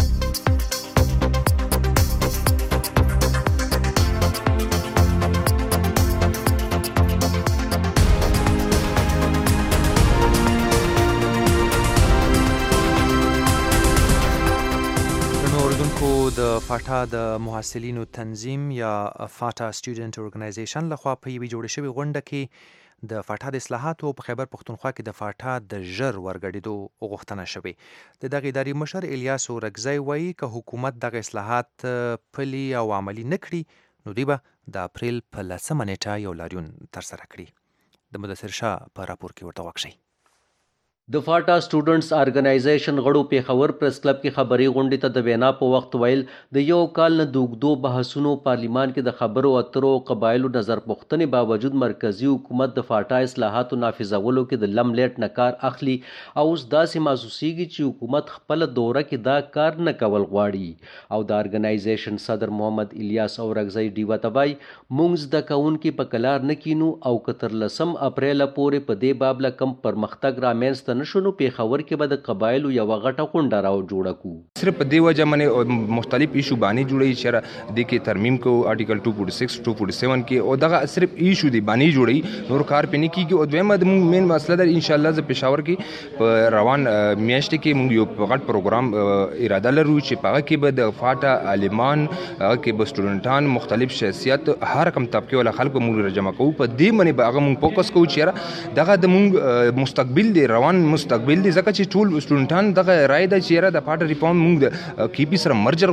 د فاټا د محصلینو تنظیم یا فاټا سټوډنټ اورګنایزیشن لخوا په یوې جوړې شوې غونډه کې د فاټا د اصلاحاتو په خیبر پښتونخوا کې د فاټا د ژر ورګډېدو غوښتنه شوې. د دغه ادارې مشر الیاس اورګزی وایي که حکومت دغه اصلاحات پلي او عملي نه کړي نو دوی به د اپریل په 10مه نیټه یو لاریون ترسره کړي. د مدثر شاه په راپور کې ورته واک شي. د فاټا سټوډنټس ارګنایزیشن غړو پیښور پریس کلب کې خبري غونډې ته د وینا په وخت ویل د یو کال نه د اوږدو بحثونو پارلیمان کې د خبرو اترو قبایلو نظر پوښتنې باوجود مرکزی حکومت د فاټا اصلاحاتو نافذولو کې د لم لیټ نه کار اخلي او اوس داسې محسوسیږي چې حکومت خپله دوره کې دا کار نه کول غواړي او د ارګنایزیشن صدر محمد الیاس اورکزی ډیوه ته وایي موږ زده کوونکي په کلار نه کینو او که تر 10 اپریل پورې په دې باب له کم پرمختګ رامنځته نشو پیښور کې به د قبایلو یو غټه غونډه راو جوړه کو صرف په دې وجه باندې مختلف ایشو باندې جوړي چې د کې ترمیم کو آرټیکل 246 247 کې او دغه صرف ایشو دی باندې جوړي نور کار پني کیږي او دویمه د مین مسله در ان شاء الله ز پېښور کې په روان میاشت کې موږ یو غټ پروګرام اراده لرو چې په هغه کې به د فاټا عالمان هغه کې به سټوډنټان مختلف شخصیت هر کم طبقه ول خلکو موږ جمع کوو په دې باندې به هغه موږ فوکس کوو چې دغه د موږ مستقبل دی روان مستقبل دی ځکه چې ټول سټوډنټان دغه رائے ده چې د فاټا ریفارم موږ د کیپی سره مرجر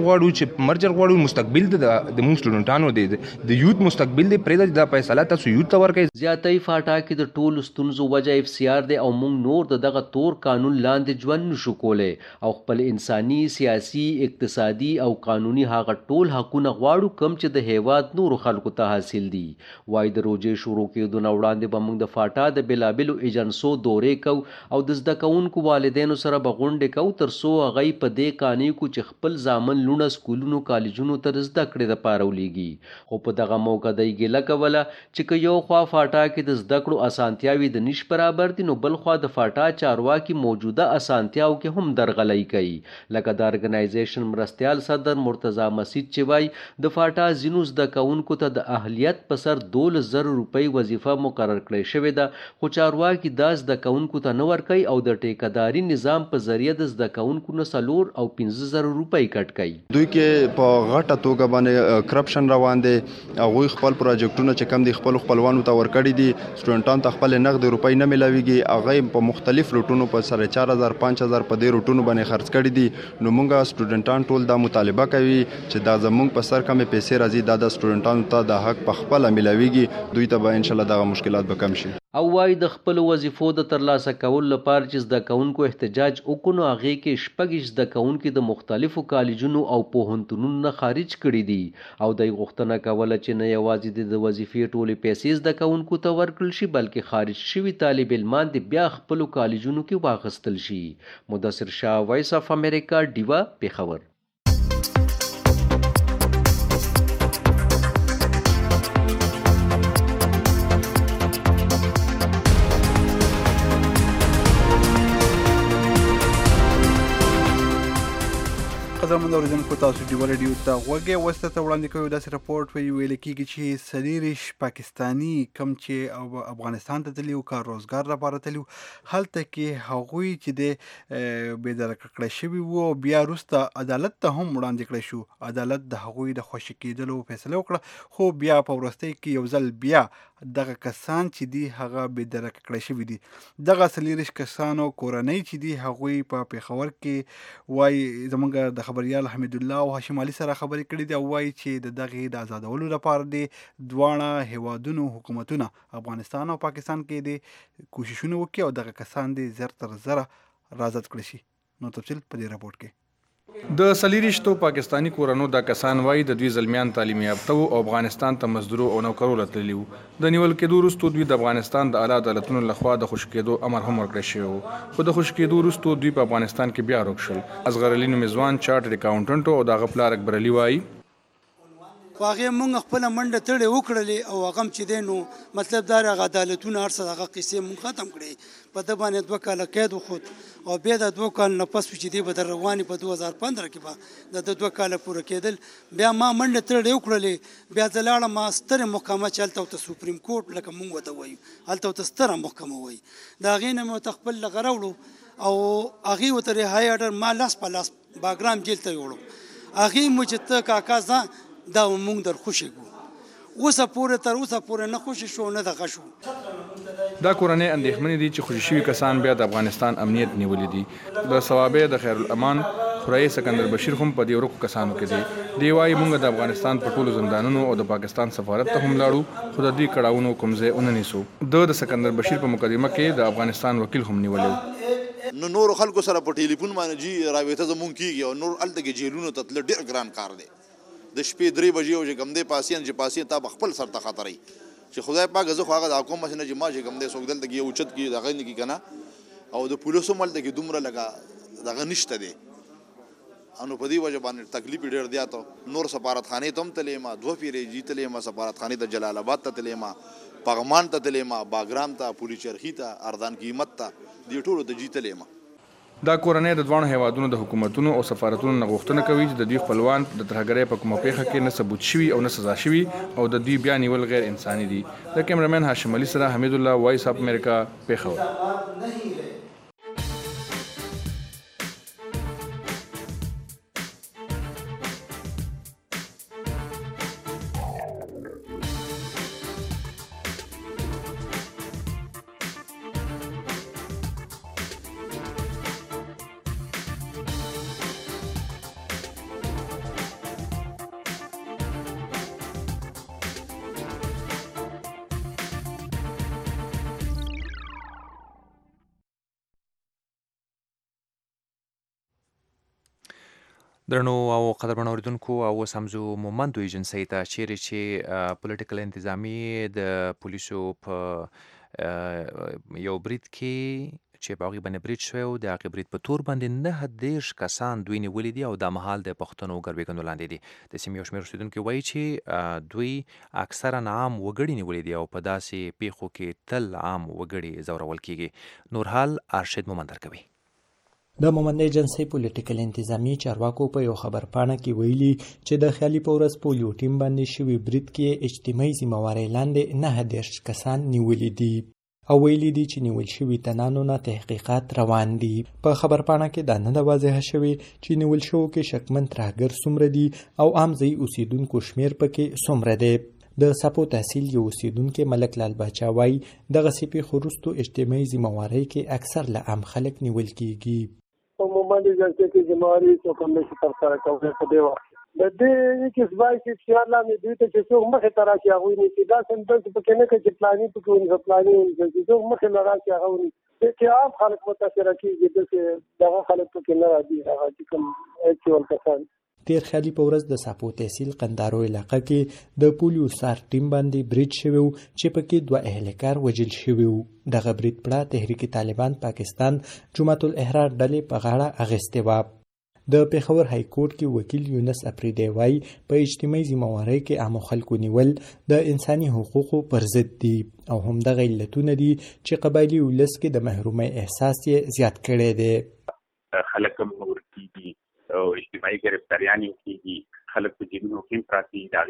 غواړو مستقبل د موږ سټوډنټانو د یوت مستقبل دی پرې د فیصله تاسو یوت ته ورکړئ زیاتې فاټا کې د ټولو ستونزو وجه اف سی آر دی او موږ نور دغه تور قانون لاندې ژوند نشو کولی او خپل انساني سیاسي اقتصادي او قانوني هغه ټول حقونه غواړو کم چې د هیواد نورو خلکو ته حاصل دي وای د روجې شروع کېدو نه وړاندې به موږ د فاټا د بېلابېلو ایجنسو دورې کو او د زده کوونکو والدینو سره به غونډې کو تر څو هغوی په دې قانع کو چې خپل زامن لوڼه سکولونو کالجونو ته د زده کړې دپاره ولیږي خو په دغه موقع دی ګیله کوله چې که یو خوا فاټا کې د زده کړو اسانتیاوې د نش برابر دي نو بل خوا د فاټا چارواکي موجوده اسانتیاو کې هم درغلی کوي لکه د ارګنایزیشن مرستیال صدر مرتضی مسید چې وایي د فاټا ځینو زده کوونکو ته د اهلیت په سر 12,000 روپۍ وظیفه مقرر کړې شوې ده خو چارواکي دا زده کوونکو ته نه ورکوي او د ټیکداري نظام په ذریعه د زده کوونکو نه 4 او 15,000 روپۍ کټ کوي دوی کې په غټه توګه باندې کرپشن روان دي هغوی خپل پروجیکټونه چې کم دي خپلوانو ته ورکړي دي سټوډنټان ته خپل نقد روپۍ نه ملاويږي هغه په مختلف روټونو په سره 4,000 5,000 په دې روټونو باندې خرڅ کړي دي نو موږ سټوډنټان ټول دا مطالبه کوي چې دا زموږ په سر کمې پیسې راځي دا د سټوډنټانو ته د حق په خپل ملاويږي دوی ته به ان شاء الله دغه مشکلات به کم شي او وايي د خپل وظیفو د ترلاسه کولو لپاره چې زده کوونکو احتجاج وکړو هغې کې شپږ زده کوونکي د مختلفو کالجونو او پوهنتونونو نه خارج کړي دي او دوی غوښتنه کوله چې نه یوازې د وظیفې ټولې پیسې زده کوونکو ته ورکړل شي بلکې خارج شوي طالب علمان د بیا خپلو کالجونو کې واخیستل شي مدثر شاه وایس اف امریکا ډیوا پیښور قدرمن اوریدونکو تاسو ډیو ریډیو ته غوږی وسته ته وړاندې کوي داسې راپورټ ویل کېږي چې سلیریش پاکستانی کم چې افغانستان ته تللی او کار روزګار لپاره تللی هلته کې هغوی چې د بېدرکه کړی شوي وو بیا وروسته عدالت ته هم وړاندې کړی شو عدالت د هغوی د خوشي کېدلو فیصله وکړه خو بیا په وروستۍ کې یو ځل بیا دغه کسان چې دي هغه بېدرکه کړی شوي دي دغه سلیریش کسانو کورنۍ چې دي هغوی په پیښور کې وایي زموږ د خبریال حمید الله او هاشم علي سره خبرې کړې دي او وایي چې د دغې د آزادولو لپاره د دواړه هیوادونو حکومتونه افغانستان او پاکستان کې د کوششونه وکړي او دغه کسان د زر تر زره رازد کړي شي نو تفصیل په دې راپورټ کې د سلیریشتو پاکستانی کورنو دا کسان وایي د دوی زلمیان تعلیمي یافته او افغانستان ته مزدورو او نوکرو راتللي وو د نیول کېدو وروسته دوی د افغانستان د اعلی عدالتونو لخوا د خوشي کېدو امر هم ورکړی شوی و خو د خوشي کېدو وروسته دوی په افغانستان کې بیا روک شول اصغر علي نومځوان چارټرډ اکاونټنټ او د هغه پلار اکبر علي وایي خو هغې مونږ خپله منډه تړې وکړلې او هغه هم چې دی نو مطلب دا هغه عدالتونه هر څه هغه قصې مونږ ختم کړې په ده باندې 2 کاله قید وخوت او بیا د 2 کال نه پس چې دی به در روانې په 2015 کې به د 2 کاله پوره کېدل بیا ما منډه تړې وکړلې بیا زه لاړم ما سترې محکمه چې هلته ورته سپریم کورټ لکه مونږ ورته وایو هلته ورته ستره محکمه وایي د هغې نه مې ورته خپل لغه راوړو او هغې ورته رهایي اډر ما لاس په لاس باګرام جیل ته یوړو هغې مو چې ته کاکا ځه دا مونږ در خوشی کو اوسه پورې تر اوسه پورې نه خوشی شو نه دغه شو دا کورنۍ اندېښمنې دي چې خوشي شوي کسان بیا د افغانستان امنیت نیولی دي د ثوابې د خیر الامان خورایي سکندر بشیر هم په دې ورکو کسانو کې دی دی وایي مونږ د افغانستان په ټولو زندانونو او د پاکستان سفارت ته هم لاړو خو د دې کړاوونو کوم ځای ونه نیسو د سکندر بشیر په مقدمه کې د افغانستان وکیل هم نیولی نو نور خلکو سره په ټلیفون باندې جی راويته زمون کیږي او نور الته کې جیلونو ته ډېر ګران کار دی د شپې 3 بجې او چې کم دی پاسین چې پاسین تا خپل سر ته خطرې چې خدای پاک زه خو هغه د حکومت نه چې ما چې کم دی څوک دلته کې اوچت کې دغه نه کې کنه او د پولیسو مل ته کې دومره لگا دغه نشته دی انو په دې وجه باندې تکلیف ډېر دی ته نور سفارتخانه ته هم تلې ما دوه پیری جیتلې ما سفارتخانه ته جلال آباد ته تلې ما پغمان ته تلې ما باګرام ته پولیس چرخی ته اردان قیمت ته دې ټولو ته جیتلې ما دا کورنۍ د دوه هیوادونو د حکومتونو او سفارتونو نه غوښتنه کوي چې د دوی خپلوان د ترهګرۍ په کومه پیښه کې نه ثبوت شوي او نه سزا شوي او د دوی بیا نیول غیر انساني دي. د کیمرمن هاشم علي سره حمید الله، وایس اف امریکا، پیښور. درنو او قدرمن اوریدونکو او سمزو مومندو ایجنسی ته چیرې چې پولیټیکل انتظامی د پولیسو په یو برید کې چې په هغې باندې برید شوی و د هغې برید په تور باندې 29 کسان دوی نیولي دي او دا مهال د پښتنو ګربېږندو لاندې دي. د سیمې یو شمېر اوسېدونکي وایي چې دوی اکثرا عام وګړي نیولي دي او په داسې پیښو کې تل عام وګړي ځورول کیږي. نور حال ارشد مومند درکوي. د مومند ایجنسی پولیټیکل انتظامی چارواکو په یو خبر پاڼه کې ویلي چې د خیالي پورس پولیو ټیم باندې شوی برید کې اجتماعي ذمہوارۍ لاندې 29 کسان نیولي دي او ویلي دي چې نیول شوي تنانو نه تحقیقات روان دي. په خبر پاڼه کې دا نه واضح شوی چې نیول شوو کې شکمن ترهګر څومره دي او عام ځای اوسیدونکو شمیر پکې څومره دی. د سپو تحصیل یو اوسیدونکي ملک لال باچا وایي دغه سپي خورستو اجتماعي ذمہوارۍ کې اکثر له عام خلک نیول کیږي. عموماً جلسے کی ذمہواری تو کم نشي تر سره کوي په دی وخت د دې کې ځای چې خیال نه دی چې څو مخه ترا کې هغه نه چې دا سنټنس په کې نه کې چې پلاني په کې نه پلاني چې څو مخه لرا کې هغه نه چې عام خلک متاثر کیږي چې دغه خلک په کې نه راځي هغه چې کوم اکچوال کسان. تیر خیالي په ورځ د ساپو تحصیل قندارو علاقه کې د پولیو سار ټیم باندې برید شوی و چې پکې 2 اهلکار وژل شوي وو. دغه برید پړه تحریک طالبان پاکستان جماعت الاحرار ډلې په غاړه اخیستې وه. د پیښور های کورټ کې وکیل یونس افریدی وایي په اجتماعي ذمہوارۍ کې عامو خلکو نیول د انساني حقوقو پر ضد دي او همدغه علتونه دي چې قبایلي ولس کې د محرومۍ احساس یې زیات کړی دی. خلک مور کیږي او اجتماعي گرفتاریان کیږي، خلک په جیبونو کې پراتی د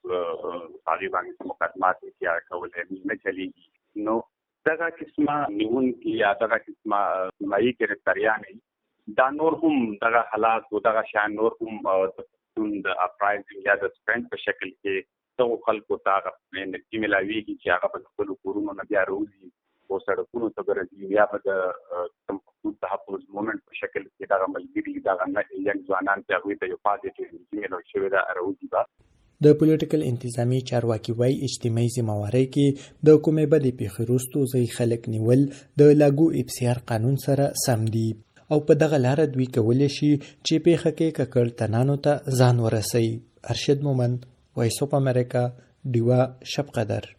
هغې باندې مقدمات کې کول نه چلیږي. نو دغه قسمه نیونکي یا دغه قسمه اجتماعي گرفتاریان دا نور هم دغه حالات او دغه شان نور هم د اپرایزنګ یا د سپینډ په شکل کې دغو خلکو ته هغه نتیجې ملاویږي چې هغه په خپلو کورونو نه بیا راوځي او سړکونو ته به راځي یا به د تحفظ مومنټ په شکل کې دغه ملګري دغه ینګ ځوانان چې هغوی ته یو پازیټیو نتیجې میلاو شوې ده راوځي به. د پولیټیکل انتظامی چارواکي وایي اجتماعي ذمہوارۍ کې د کومې بدې پیښې وروسته ځای خلک نیول د لاګو افسیار قانون سره سم دي او په دغه لاره دوی کولی شي چې پیښه کې ککړ تنانو ته ځان ورسوي. ارشد مومند، وایس اف امریکا، ډیوا شب قدر.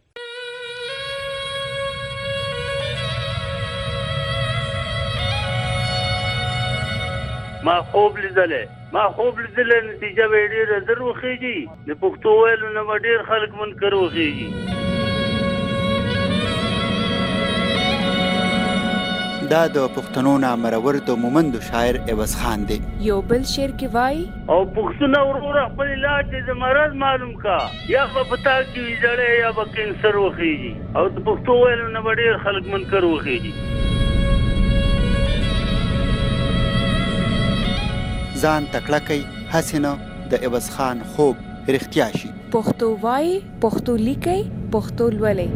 ما خوب لیدلې نتیجه به ډېره زر وخیږي. د پښتو ویلو نه به ډېر خلک منکر وخیږي. دا د پښتنو نامرور د مومندو شاعر عوض خان دی. یو بل شعر کې وایي او پښتونه وروره خپل علاج د مرض معلوم کا یا به پتا کې زړې یا به کینسر وخیږي او د پښتو ویلو نه به ډېر خلک منکر وخیږي. ځان تکړه کوي هسې نه د عوض خان خوب رښتیا شي. پښتو وایي، پښتو لیکئ، پښتو لولئ.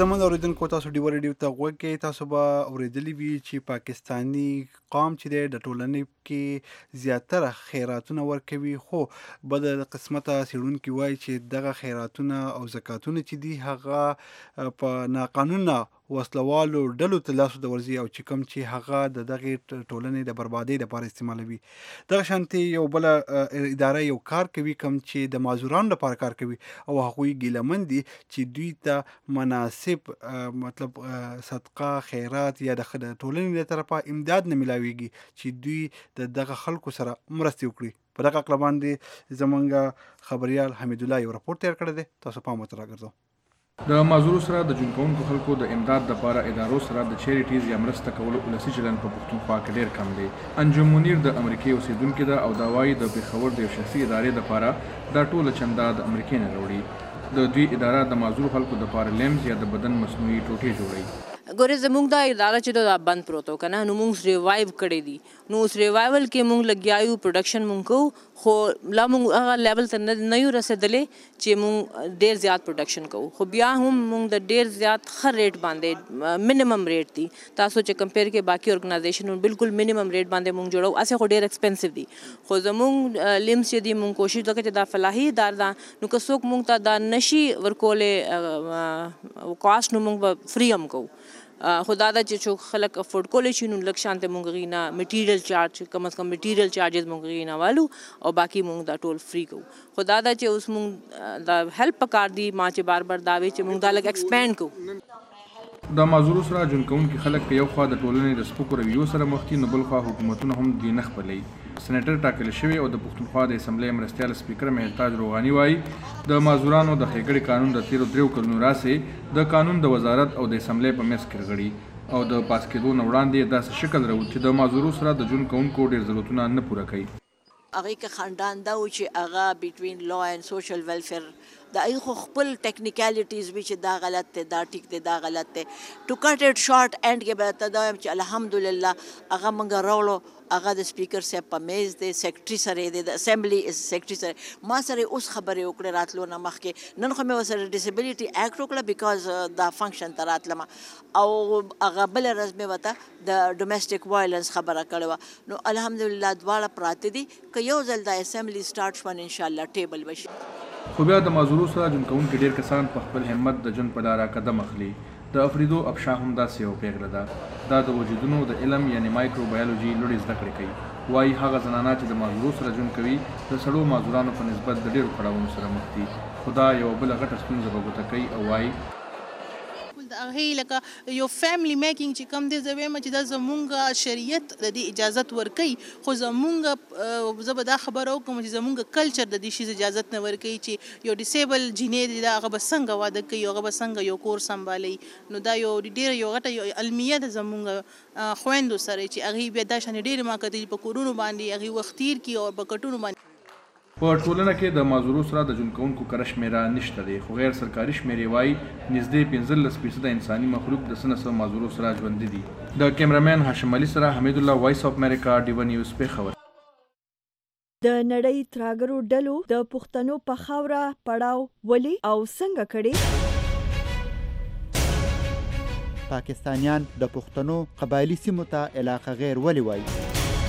قدرمن اوریدونکو تاسو ډیو ریډیو ته غوږ کې تاسو به اوریدلی وي چې پاکستانی قوم چې د ټولنې کې زیاتره خیراتونه ورکوي خو بد قسمته سیړونکي وایي چې دغه خیراتونه او زکاتونه چې دي هغه په ناقانونه وسلوالو ډلو ته لاس د ورځي او چې کوم چې هغه د دغه ټولنې د بربادۍ لپاره استعمالوي. دغه شانتي یو بل اداره یو کار کوي کوم چې د معذورانو لپاره کار کوي او هغوی ګیلمن دي چې دوی ته مناسب مطلب صدقه خیرات یا د ټولنې له طرفه امداد نه ملاويږي چې دوی دغه خلکو سره مرسته وکړي. په دغه اقلا باندې زمونږ خبريال حمید الله یو راپور تیار کړی دی، تاسو پام ورته راګرځو. د معذورو سره د ژوند کوونکو خلکو د امداد لپاره ادارو سره د چیریټیز یا مرسته کولو ولسي چلن په پښتونخوا کې ډیر کم دی. انجم منیر د امریکای اوسیدونکو ده او دا وايي د پیښور د شخصي ادارې لپاره دا ټول چنده د امریکای نه وروړي. د دوی اداره د معذور خلکو لپاره لیمز یا د بدن مصنوعي ټوټې جوړوي. ګورې زموږ دا اداره چې دا بند پروتو کنه نو موږ ریوایو کړی دي، نو اوس ریوایول کې موږ لګیایو پروډکشن موږ کو خو لا موږ هغه لیول ته نه یو رسیدلې چې موږ ډیر زیات پروډکشن کوو، خو بیا هم موږ د ډیر زیات خر ریټ باندې منیمم ریټ دي. تاسو چې کمپیر کې باقي ارګنایزیشنونو بالکل منیمم ریټ باندې موږ جوړو، اسه خو ډیر ایکسپنسیو دي. خو زموږ لیمس چې دي موږ کوشش وکړو چې دا فلاحي اداره ده نو که څوک موږ ته دا نشي ورکولې کاست نو موږ فری هم کوو. خدا دا چې خلک افورد کولی شي نو لږ شانته مونږ غوښتنه میټیریل چارج کم از کم میټیریل چارجز مونږ غوښتنه والو او باقي مونږ دا ټول فری کوو. خدا دا چې اوس مونږ دا هیلپ پکار دی ما چې بار بار دا وی چې مونږ دا لږ ایکسپاند کوو. د معذورو سره ژوند کوونکي خلک په یو خوا د ټولنې د سپکو رویو سره مخ دي، نو بل خوا حکومتونه هم دې نه خپلوي. سېنیټر ټاکل شوی او د پښتونخوا د اسمبلی مرستیال سپیکر مهرتاج روغاني وایي د معذورانو د ښېګړې قانون د تیرو 3 کلونو راهیسې د قانون د وزارت او د اسمبلی په منځ کې رغړي او د پاس کېدو نه وړاندې داسې شکل راوړي چې د معذورو سره د ژوند کوونکو ډېر ضرورتونه نه پوره کوي. هغه کې خاندان دا و چې هغه بټوین لا اینڈ سوشل ویلفیر دا ای خو خپل ټیکنیکالیټیز به چې دا غلط دی دا ټیک دی دا غلط دی ټو کټ اټ شارټ اینډ کې به ته دا چې الحمدلله هغه موږ راوړو. هغه د سپیکر صاحب په میز دی، سیکرټري سره دی، د اسمبلی سیکرټري سره ما سره اوس خبرې وکړې راتلو نه مخکې. نن خو مې ورسره ډیسیبلیټي اکټ وکړه بیکاز دا فنکشن ته راتلم او هغه بله ورځ مې ورته د ډومestic وایلنس خبره کړې وه. نو الحمدلله دواړه پراته دي که یو ځل د اسمبلی سټارټ شو انشاءالله ټیبل بشي. خو بیا د معذورو سره ژوند کوونکي ډېر کسان په خپل همت د ژوند په لاره قدم اخلي. د افریدو افشا هم داسې یو پیغله ده، دا د وجودونو د علم یعنی مایکرو بایولوژي لوړې زده کړې کوي. وایي هغه زنانه چې د معذورو سره ژوند کوي د سړو معذورانو په نسبت د ډېرو کړاوونو سره مخ دي، خو دا یوه بله غټه ستونزه به ګوته کوي او وایي هغه لکه یو فیملی میکینګ چې کم دی زه وایم چې دا زمونږ شریعت د دې اجازت ورکوي، خو زمونږ زه به دا خبره وکړم چې زمونږ کلچر د دې شي اجازت نه ورکوي چې یو ډیسیبل جینۍ دی دا هغه به څنګه واده کوي، هغه به څنګه یو کور سمبالوي. نو دا یو ډېره یو غټه یو المیه ده زمونږ خویندو سره چې هغې بیا دا شانې ډېرې ما کتلي په کورونو باندې هغې وخت تېر کړي او په کټونو باندې. په ټولنه کې د معذورو سره د ژوند کوونکو کره شمېره نشته دی، خو غیر سرکاري شمېرې وایي نږدې 15% انساني مخلوق د څه نه څه معذورو سره ژوندي دي. د کیمرامین هاشم علي سره حمید الله، وایس اف امریکا، ډیو نیوز پیښور. د نړۍ تراګرو ډلو د پښتنو په خاوره پړاو ولې او څنګه کړي؟ پاکستانیان د پښتنو قبایلی سیمو ته علاقه غیر ولې وایي؟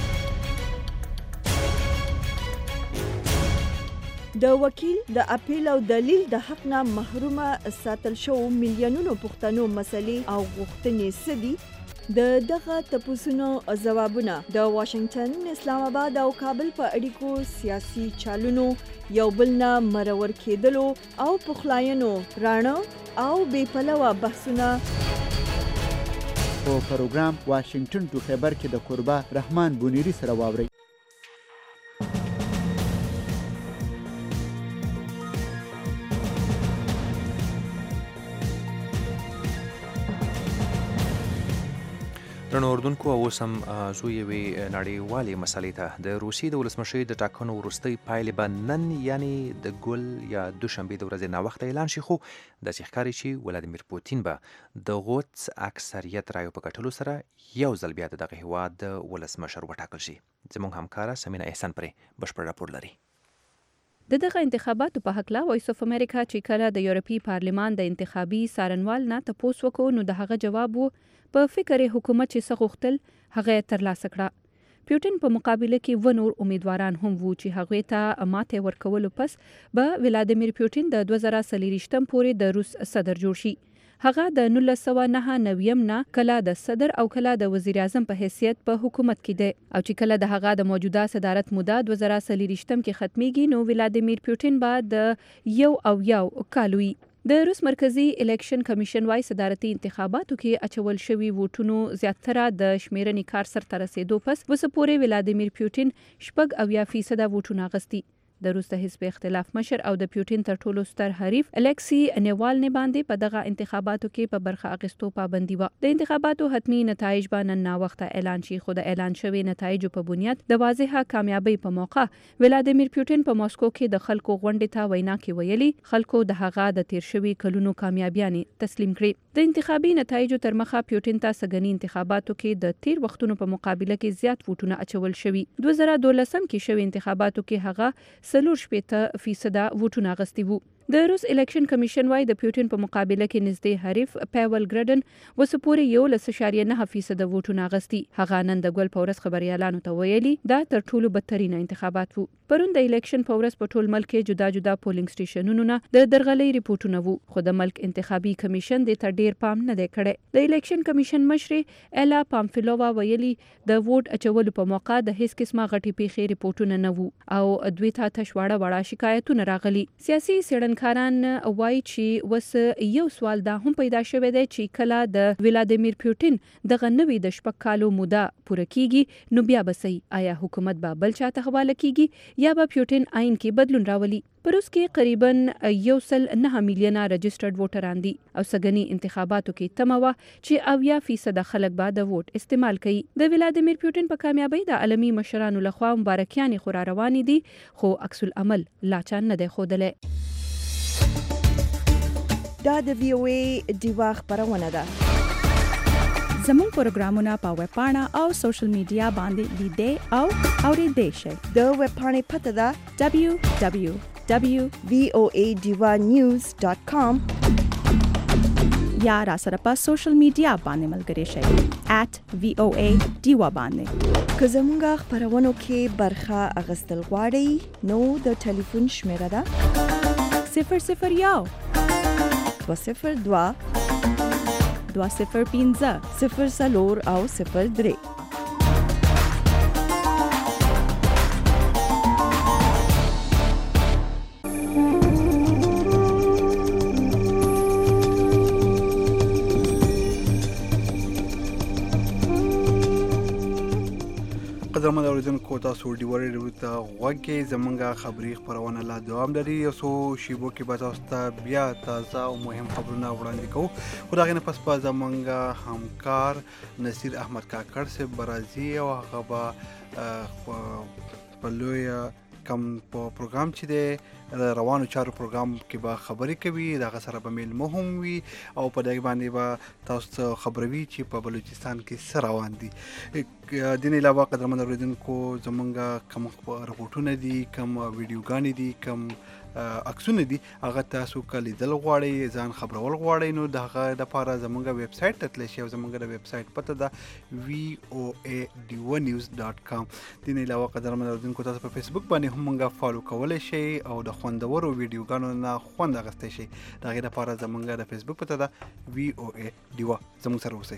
د وکیل د اپیل او دلیل د حق نه محرومه ساتل شو میلیونونو پښتنو مسلې او غوښتنې څه دي؟ د دغه تپوسونو ځوابونه د واشنگټن، اسلام آباد او کابل په اړیکو سیاسي چالونو یو بل نه مرور کېدلو او پخلاینو راڼه او بې پلوه بحثونه په پروګرام واشنگټن ټو خیبر کې د قربا رحمان بونیری سره واورئ. درنو اردوونکو اوس هم زو یوې نړیوالې مسلې ته د روسیې د ولسمشرۍ د ټاکنو وروستۍ پایلې به نن یعنی د ګل یا دوشنبې د ورځې ناوخته اعلان شي، خو داسې ښکاري چې ولادیمیر پوتین به د غوڅ اکثریت رایو په ګټلو سره یو ځل بیا د دغه هیواد د ولسمشر وټاکل شي. زموږ همکاره سمینا احسان پرې بشپړ راپور لري. دغه انتخاباتو په حق لا وایس اف امریکا چې کله د یورپی پارلمان د انتخابي څارنوال نه تپوس وکړو نو د هغه جواب وو په فکر حکومت چې څه غوښتل هغه ترلاسه کړه. پیوټن په مقابله کې و نور امیدواران هم وو چې هغوی ته ماته ورکولو پس به ولادیمیر پیوټن د 2023 پورې د روس صدر جوړ شي. هغه د 1999 نه کله د صدر او کله د وزیر اعظم په حیثیت په حکومت کې دی او چې کله د هغه د موجوده صدارت موده 2023 کې ختميږي نو ولادیمیر پیوټن به د 1 کال وي. د روس مرکزی الیکشن کمیشن وايي صدارتي انتخاباتو کې اچول شوی ووټونو زیاتره د شمیرنې کار سرته رسیدو پس وسپورې ولادیمیر پیوټن 80% ووټونه اخیستي. د روس د حزب اختلاف مشر او د پیوټن تر ټولو ستر حریف الکسی نیوالنی باندې په دغه انتخاباتو کې په برخه اخیستو پابندي و. د انتخاباتو حتمی نتایج به نن وخت اعلان شي خو د اعلان شوی نتایجو په بنیاد د واضحه کامیابی په موقع ولادیمیر پیوټن په ماسکو کې د خلکو غونډې ته وینا کې ویلي خلکو د هغه د تیر شوی کلونو کامیابیانې تسلیم کړې. د انتخابي نتایجو تر مخه پیوټن ته سګنی انتخاباتو کې د تیر وختونو په مقابله کې زیات ووټونه اچول شوی. 2012 کې شوی انتخاباتو کې هغه 40% ووټونه اخیستي وو. د روس الیکشن کمیشن وايي د پیوټن په مقابله کې نږدې حریف پاول ګرډن وسپورې 1.9% ووټونه اخیستي. هغه نن د ګل پورس خبريالانو ته ویلي دا تر ټولو بدترین انتخابات وو. پرون د الیکشن پورس په ټول ملک کې جدا جدا پولینګ سټیشنونو نه د درغلۍ ریپورتونه وو خو د ملک انتخابي کمیشن د ته ډیر پام نه دی کړی. د الیکشن کمیشن مشر الا پامفیلووا ویلي د ووټ اچولو په موقع د هیڅ قسمه غټي پیښې ریپورتونه نه وو او دوی ته تشواړه وړه شکایتونه راغلي. سیاسي کاران وایي چې وس یو سوال دا هم پیدا شوی دی چې کله د ولادیمیر پیوټن دغه نوې د شپږ کالو موده پوره کیږي نو بیا به صحیح آیا حکومت به بل چاته حواله کیږي یا به پیوټن آئین کې بدلون راولي. په روس کې قریبا 1.9 میلیونه رجسټرډ ووټران دي او سګنی انتخاباتو کې تمه وه چې 80% خلک به د ووټ استعمال کوي. د ولادیمیر پیوټن په کامیابی د عالمي مشرانو لخوا مبارکیانې خورا روانې دي خو عکس العمل لا چا نه دی ښودلی. دا د VOA دیوا خبرونه ده. زموږ پروګرامونه په ویب پاڼه او سوشل میډیا باندې لیدئ او اوریدئ شئ. د ویب پاڼې پته ده www.voanews.com یا را سره په سوشل میډیا باندې ملګري شئ @VOA دیوا باندې. که زموږ خبرونو کې برخه اخیستل غواړئ نو د ټلیفون شمیره ده 001 202 205 04 او 03. قدرمن اوریدونکو تاسو ډیوری ته غوږی زمونږه خبری خبرونه لا دوام لري اوسو شیبو کې به تاسو ته بیا تازه او مهم خبرونه وړاندې کوو خو دا غنه پس په زمونږه همکار نصیر احمد کاکړ سے برازي او هغه په لوی کم په پروګرام چې دی روانو چارو پروګرام کې به خبرې کوي دا سره به میل مهم وي او په دغه باندې به تاسو خبروي چې په بلوچستان کې سره روان دي. د نه علاوه قدرمن اوریدونکو زمونږه کوم رپورټونه دي کوم ویډیوګانې دي کوم عکسونه دي هغه تاسو کله دل غواړئ ځان خبرول غواړئ نو دغه د لپاره زمونږه ویب سټ ته تللی شئ زمونږه د ویب سټ پته ده voanews.com. د نه علاوه قدرمن اوریدونکو تاسو په فیسبوک باندې هم موږ فالو کولای شئ او د خوندورو ویډیوګانو نه خوند اخیستی شئ. دغه لپاره زمونږه د فیسبوک پته ده VOA دیوا. زموږ سره اوسئ.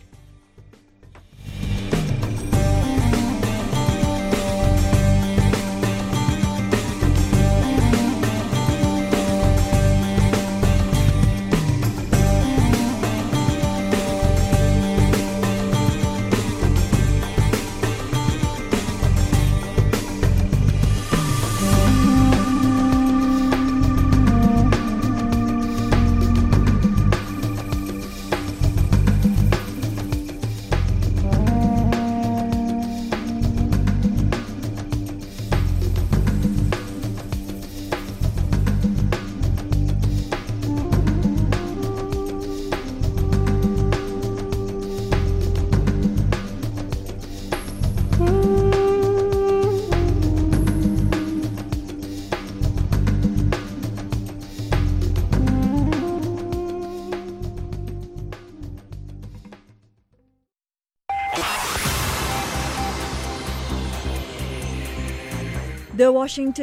د واشنگټن